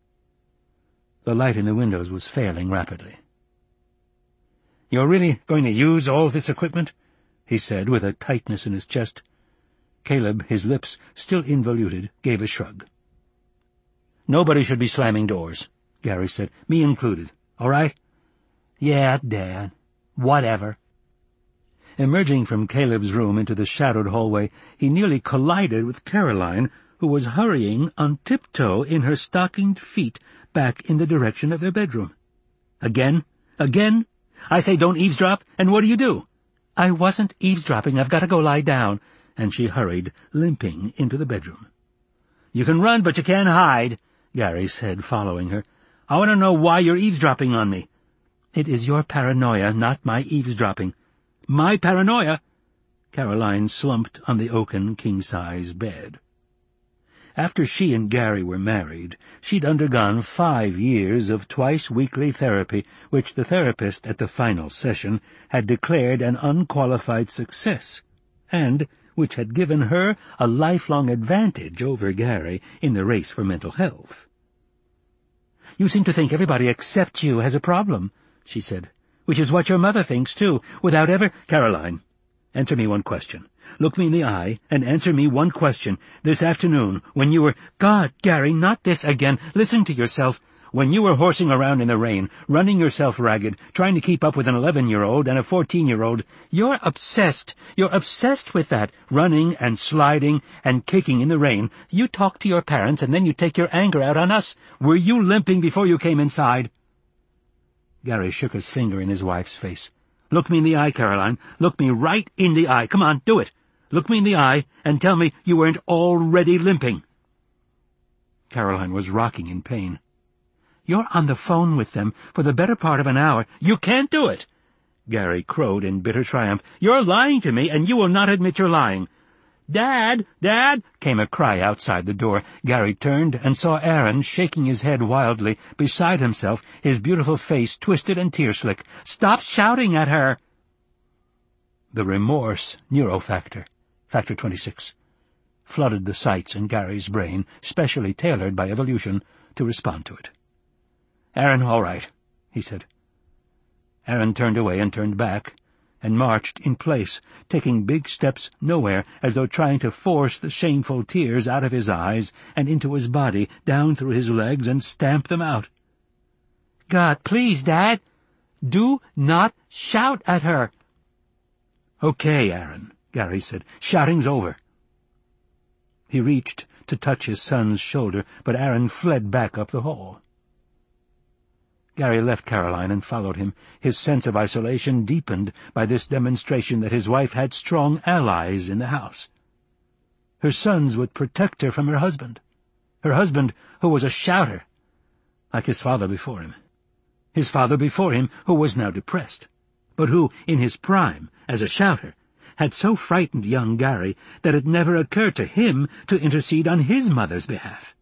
Speaker 1: The light in the windows was failing rapidly. "You're really going to use all this equipment?" he said with a tightness in his chest. Caleb, his lips still involuted, gave a shrug. "Nobody should be slamming doors," Gary said. "Me included. All right?" "Yeah, Dad. Whatever." Emerging from Caleb's room into the shadowed hallway, he nearly collided with Caroline, who was hurrying on tiptoe in her stockinged feet back in the direction of their bedroom. "Again? Again? I say don't eavesdrop, and what do?" "I wasn't eavesdropping. I've got to go lie down." And she hurried, limping, into the bedroom. "You can run, but you can't hide," Gary said, following her. "I want to know why you're eavesdropping on me." "It is your paranoia, not my eavesdropping." "My paranoia?" Caroline slumped on the oaken king-size bed. After she and Gary were married, she'd undergone 5 years of twice-weekly therapy, which the therapist at the final session had declared an unqualified success, and which had given her a lifelong advantage over Gary in the race for mental health. "You seem to think everybody except you has a problem," she said, "which is what your mother thinks, too, without ever—" "Caroline, answer me one question. Look me in the eye and answer me one question. This afternoon, when you were—" "God, Gary, not this again. Listen to yourself." "When you were horsing around in the rain, running yourself ragged, trying to keep up with an 11-year-old and a 14-year-old, you're obsessed. You're obsessed with that, running and sliding and kicking in the rain. You talk to your parents, and then you take your anger out on us. Were you limping before you came inside?" Gary shook his finger in his wife's face. "Look me in the eye, Caroline. Look me right in the eye. Come on, do it. Look me in the eye and tell me you weren't already limping." Caroline was rocking in pain. "You're on the phone with them for the better part of an hour." "You can't do it," Gary crowed in bitter triumph. "You're lying to me, and you will not admit you're lying." "Dad! Dad!" came a cry outside the door. Gary turned and saw Aaron shaking his head wildly, beside himself, his beautiful face twisted and tear-slick. "Stop shouting at her!" The remorse neurofactor, Factor 26, flooded the sites in Gary's brain, specially tailored by evolution to respond to it. "Aaron, all right," he said. Aaron turned away and turned back, and marched in place, taking big steps nowhere, as though trying to force the shameful tears out of his eyes and into his body, down through his legs, and stamp them out.
Speaker 2: God, please, Dad, do not shout at her."
Speaker 1: "Okay, Aaron," Gary said. "Shouting's over." He reached to touch his son's shoulder, but Aaron fled back up the hall. Gary left Caroline and followed him, his sense of isolation deepened by this demonstration that his wife had strong allies in the house. Her sons would protect her from her husband who was a shouter, like his father before him. His father before him, who was now depressed, but who, in his prime, as a shouter, had so frightened young Gary that it never occurred to him to intercede on his mother's behalf.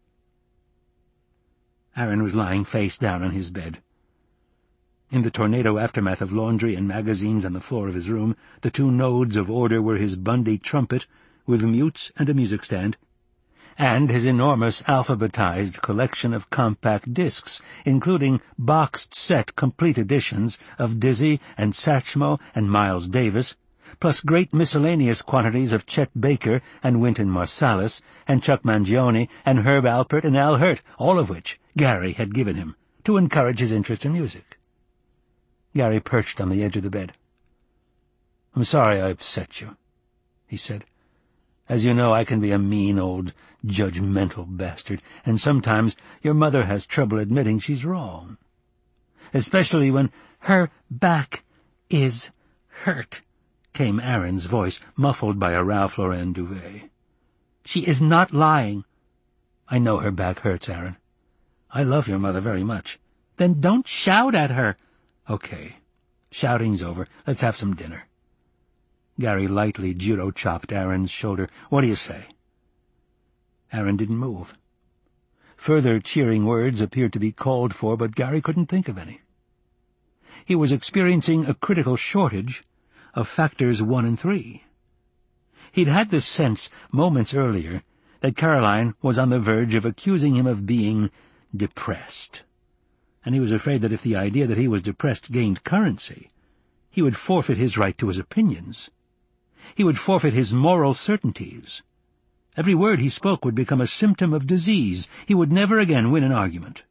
Speaker 1: Aaron was lying face down on his bed. In the tornado aftermath of laundry and magazines on the floor of his room, the two nodes of order were his Bundy trumpet, with mutes and a music stand, and his enormous alphabetized collection of compact discs, including boxed-set complete editions of Dizzy and Satchmo and Miles Davis, plus great miscellaneous quantities of Chet Baker and Wynton Marsalis and Chuck Mangione and Herb Alpert and Al Hirt, all of which Gary had given him to encourage his interest in music. Gary perched on the edge of the bed. "I'm sorry I upset you," he said. "As you know, I can be a mean old judgmental bastard, and sometimes your mother has trouble admitting she's wrong. Especially when
Speaker 2: her back is hurt," came Aaron's voice, muffled by a Ralph Lauren duvet. "She is not lying."
Speaker 1: "I know her back hurts, Aaron. I love your mother very much."
Speaker 2: "Then don't shout at her."
Speaker 1: "Okay. Shouting's over. Let's have some dinner." Gary lightly judo-chopped Aaron's shoulder. "What do you say?" Aaron didn't move. Further cheering words appeared to be called for, but Gary couldn't think of any. He was experiencing a critical shortage of factors 1 and 3. He'd had the sense moments earlier that Caroline was on the verge of accusing him of being depressed, and he was afraid that if the idea that he was depressed gained currency, he would forfeit his right to his opinions. He would forfeit his moral certainties. Every word he spoke would become a symptom of disease. He would never again win an argument.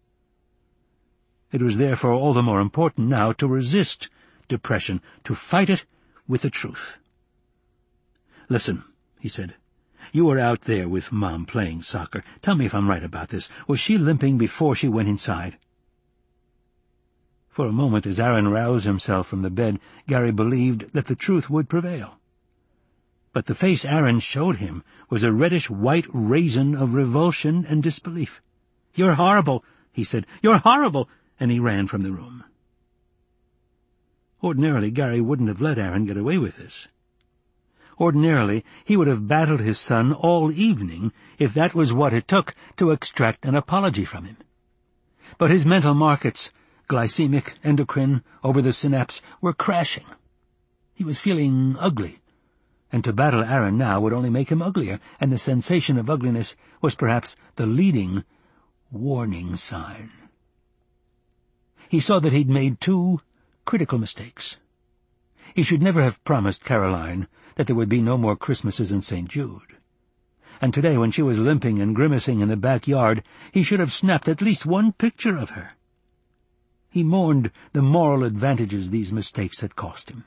Speaker 1: It was therefore all the more important now to resist depression, to fight it with the truth. "Listen," he said, "you were out there with Mom playing soccer. Tell me if I'm right about this. Was she limping before she went inside?" For a moment, as Aaron roused himself from the bed, Gary believed that the truth would prevail. But the face Aaron showed him was a reddish-white raisin of revulsion and disbelief. "You're horrible," he said. "You're horrible," and he ran from the room. Ordinarily, Gary wouldn't have let Aaron get away with this. Ordinarily, he would have battled his son all evening if that was what it took to extract an apology from him. But his mental markets, glycemic, endocrine, over the synapse, were crashing. He was feeling ugly, and to battle Aaron now would only make him uglier, and the sensation of ugliness was perhaps the leading warning sign. He saw that he'd made 2 critical mistakes. He should never have promised Caroline that there would be no more Christmases in St. Jude. And today, when she was limping and grimacing in the backyard, he should have snapped at least one picture of her. He mourned the moral advantages these mistakes had cost him.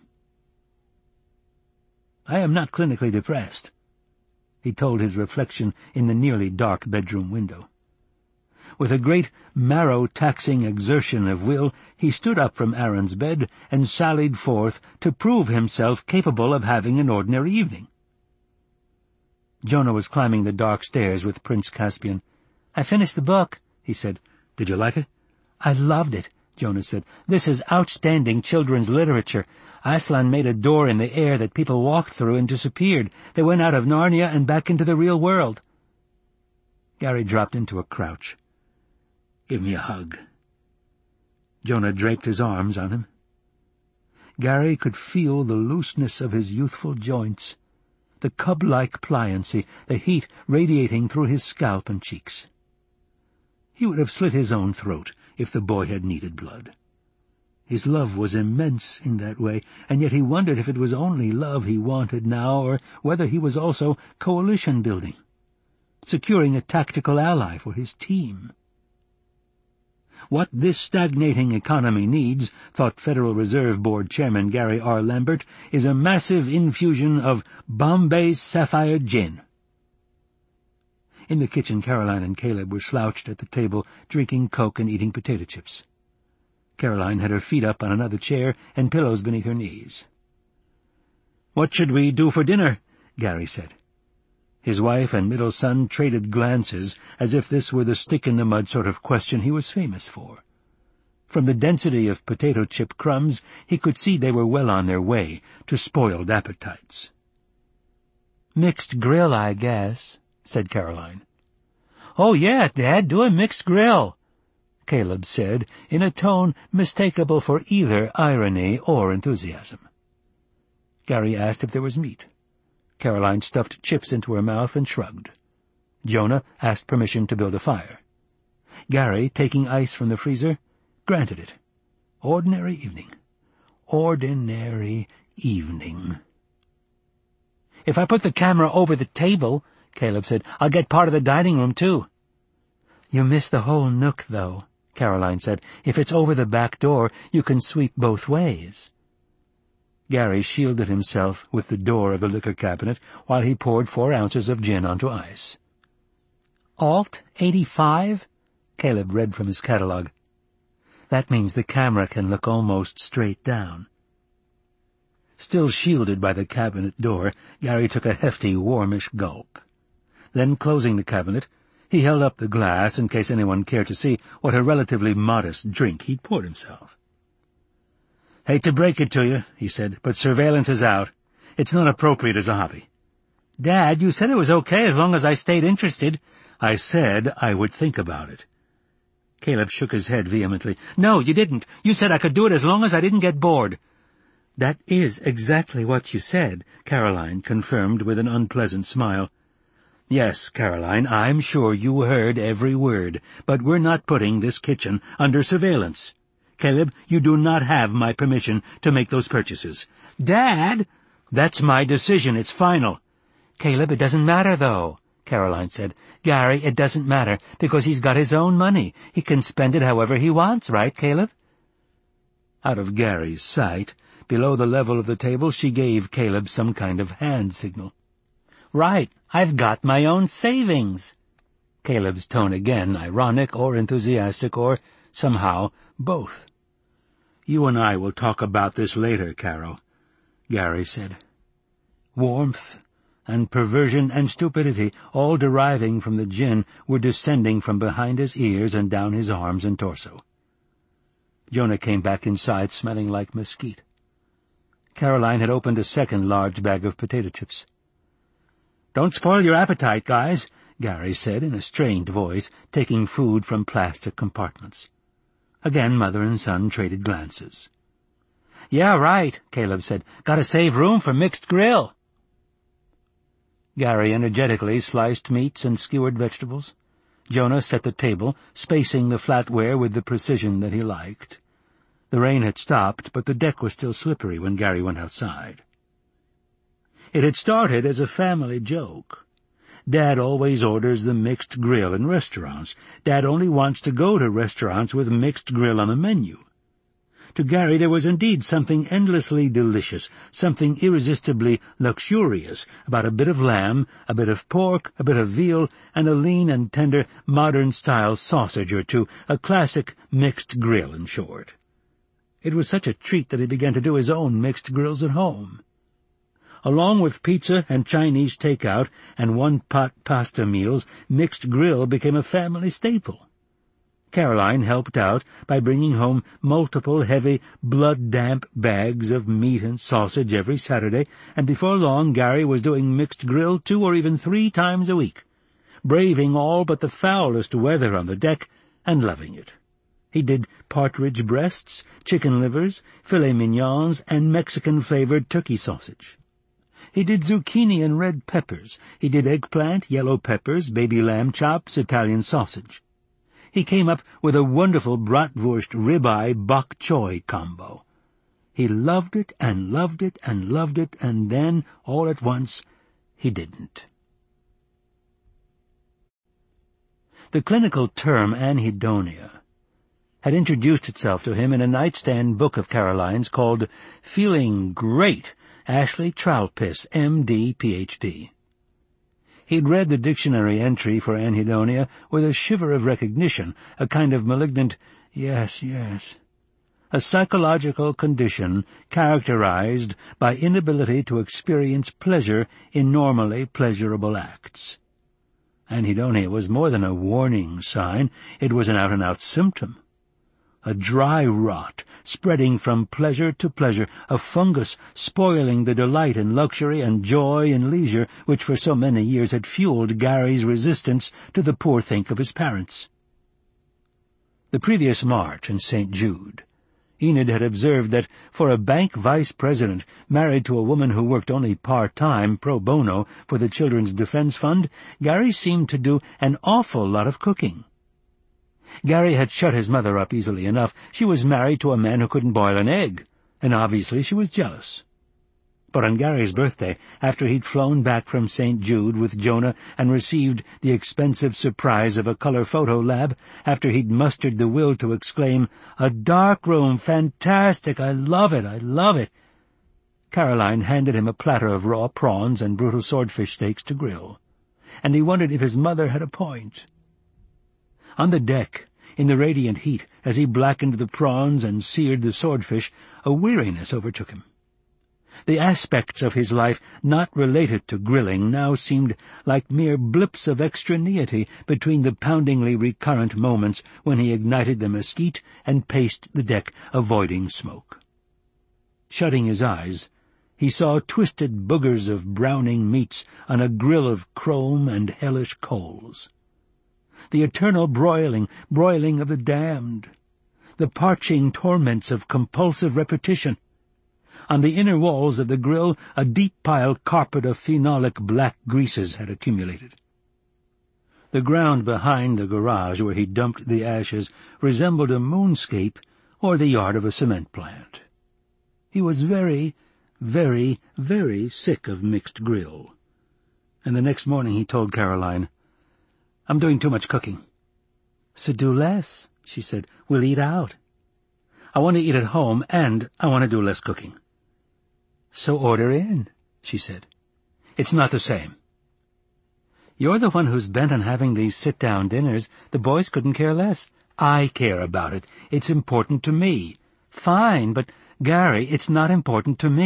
Speaker 1: "I am not clinically depressed," he told his reflection in the nearly dark bedroom window. With a great marrow-taxing exertion of will, he stood up from Aaron's bed and sallied forth to prove himself capable of having an ordinary evening. Jonah was climbing the dark stairs with Prince Caspian. "I finished the book," he said. "Did you like it?" "I loved it," Jonah said. "This is outstanding children's literature. Aslan made a door in the air that people walked through and disappeared. They went out of Narnia and back into the real world." Gary dropped into a crouch. "Give me a hug." Jonah draped his arms on him. Gary could feel the looseness of his youthful joints, the cub-like pliancy, the heat radiating through his scalp and cheeks. He would have slit his own throat if the boy had needed blood. His love was immense in that way, and yet he wondered if it was only love he wanted now, or whether he was also coalition-building, securing a tactical ally for his team. What this stagnating economy needs, thought Federal Reserve Board Chairman Gary R. Lambert, is a massive infusion of Bombay Sapphire Gin. In the kitchen, Caroline and Caleb were slouched at the table, drinking Coke and eating potato chips. Caroline had her feet up on another chair and pillows beneath her knees. "What should we do for dinner?" Gary said. His wife and middle son traded glances as if this were the stick-in-the-mud sort of question he was famous for. From the density of potato chip crumbs, he could see they were well on their way to spoiled appetites.
Speaker 2: "Mixed grill, I guess," said Caroline.
Speaker 1: "Oh, yeah, Dad, do a mixed grill," Caleb said, in a tone mistakable for either irony or enthusiasm. Gary asked if there was meat. Caroline stuffed chips into her mouth and shrugged. Jonah asked permission to build a fire. Gary, taking ice from the freezer, granted it. Ordinary evening. Ordinary evening. "If I put the camera over the table," Caleb said, "I'll get part of the dining room, too."
Speaker 2: "You miss the whole nook, though," Caroline said. "If it's over the back door, you can sweep both ways."
Speaker 1: Gary shielded himself with the door of the liquor cabinet while he poured 4 ounces of gin onto ice.
Speaker 2: "Alt 85?" Caleb read from his catalog. "That means the camera can look almost straight down."
Speaker 1: Still shielded by the cabinet door, Gary took a hefty, warmish gulp. Then, closing the cabinet, he held up the glass in case anyone cared to see what a relatively modest drink he'd poured himself. "Hate to break it to you," he said, "but surveillance is out. It's not appropriate as a hobby."
Speaker 2: "Dad, you said it was okay as long as I stayed interested."
Speaker 1: "I said I would think about it."
Speaker 2: Caleb shook his head vehemently. "No, you didn't. You said I could do it as long as I didn't get bored."
Speaker 1: "That is exactly what you said," Caroline confirmed with an unpleasant smile. "Yes, Caroline, I'm sure you heard every word, but we're not putting this kitchen under surveillance. Caleb, you do not have my permission to make those purchases."
Speaker 2: "Dad!"
Speaker 1: "That's my decision. It's final."
Speaker 2: "Caleb, it doesn't matter, though," Caroline said. "Gary, it doesn't matter, because he's got his own money. He can spend it however he wants, right, Caleb?"
Speaker 1: Out of Gary's sight, below the level of the table, she gave Caleb some kind of hand signal.
Speaker 2: "Right, I've got my own savings."
Speaker 1: Caleb's tone again, ironic or enthusiastic or, somehow, both. "You and I will talk about this later, Caro," Gary said. Warmth and perversion and stupidity, all deriving from the gin, were descending from behind his ears and down his arms and torso. Jonah came back inside smelling like mesquite. Caroline had opened a second large bag of potato chips. "Don't spoil your appetite, guys," Gary said in a strained voice, taking food from plastic compartments. Again, mother and son traded glances.
Speaker 2: "Yeah, right," Caleb said. "Gotta save room for mixed grill."
Speaker 1: Gary energetically sliced meats and skewered vegetables. Jonah set the table, spacing the flatware with the precision that he liked. The rain had stopped, but the deck was still slippery when Gary went outside. It had started as a family joke. Dad always orders the mixed grill in restaurants. Dad only wants to go to restaurants with mixed grill on the menu. To Gary there was indeed something endlessly delicious, something irresistibly luxurious about a bit of lamb, a bit of pork, a bit of veal, and a lean and tender modern-style sausage or two, a classic mixed grill, in short. It was such a treat that he began to do his own mixed grills at home. Along with pizza and Chinese takeout and one-pot pasta meals, mixed grill became a family staple. Caroline helped out by bringing home multiple heavy, blood-damp bags of meat and sausage every Saturday, and before long Gary was doing mixed grill 2 or even 3 times a week, braving all but the foulest weather on the deck and loving it. He did partridge breasts, chicken livers, filet mignons, and Mexican-flavored turkey sausage. He did zucchini and red peppers. He did eggplant, yellow peppers, baby lamb chops, Italian sausage. He came up with a wonderful bratwurst ribeye bok choy combo. He loved it and loved it and loved it, and then, all at once, he didn't. The clinical term anhedonia had introduced itself to him in a nightstand book of Caroline's called Feeling Great, Ashley Troutpiss, M.D., Ph.D. He'd read the dictionary entry for anhedonia with a shiver of recognition, a kind of malignant, yes, yes. A psychological condition characterized by inability to experience pleasure in normally pleasurable acts. Anhedonia was more than a warning sign, it was an out-and-out symptom. A dry rot spreading from pleasure to pleasure, a fungus spoiling the delight in luxury and joy in leisure which for so many years had fueled Gary's resistance to the poor think of his parents. The previous March in St. Jude, Enid had observed that for a bank vice-president married to a woman who worked only part-time pro bono for the Children's Defense Fund, Gary seemed to do an awful lot of cooking. Gary had shut his mother up easily enough. She was married to a man who couldn't boil an egg, and obviously she was jealous. But on Gary's birthday, after he'd flown back from St. Jude with Jonah and received the expensive surprise of a color photo lab, after he'd mustered the will to exclaim, "A darkroom, fantastic, I love it, I love it," Caroline handed him a platter of raw prawns and brutal swordfish steaks to grill, and he wondered if his mother had a point. On the deck, in the radiant heat, as he blackened the prawns and seared the swordfish, a weariness overtook him. The aspects of his life not related to grilling now seemed like mere blips of extraneity between the poundingly recurrent moments when he ignited the mesquite and paced the deck, avoiding smoke. Shutting his eyes, he saw twisted boogers of browning meats on a grill of chrome and hellish coals. The eternal broiling of the damned, the parching torments of compulsive repetition. On the inner walls of the grill, a deep-piled carpet of phenolic black greases had accumulated. The ground behind the garage where he dumped the ashes resembled a moonscape or the yard of a cement plant. He was very, very, very sick of mixed grill. And the next morning he told Caroline, "I'm doing too much cooking." "So do less," she said. "We'll eat out." "I want to eat at home, and I want to do less cooking." "So order in," she said. "It's not the same." "You're the one who's bent on having these sit-down dinners. The boys couldn't care less." "I care about it. It's important to me." "Fine, but, Gary, it's not important to me."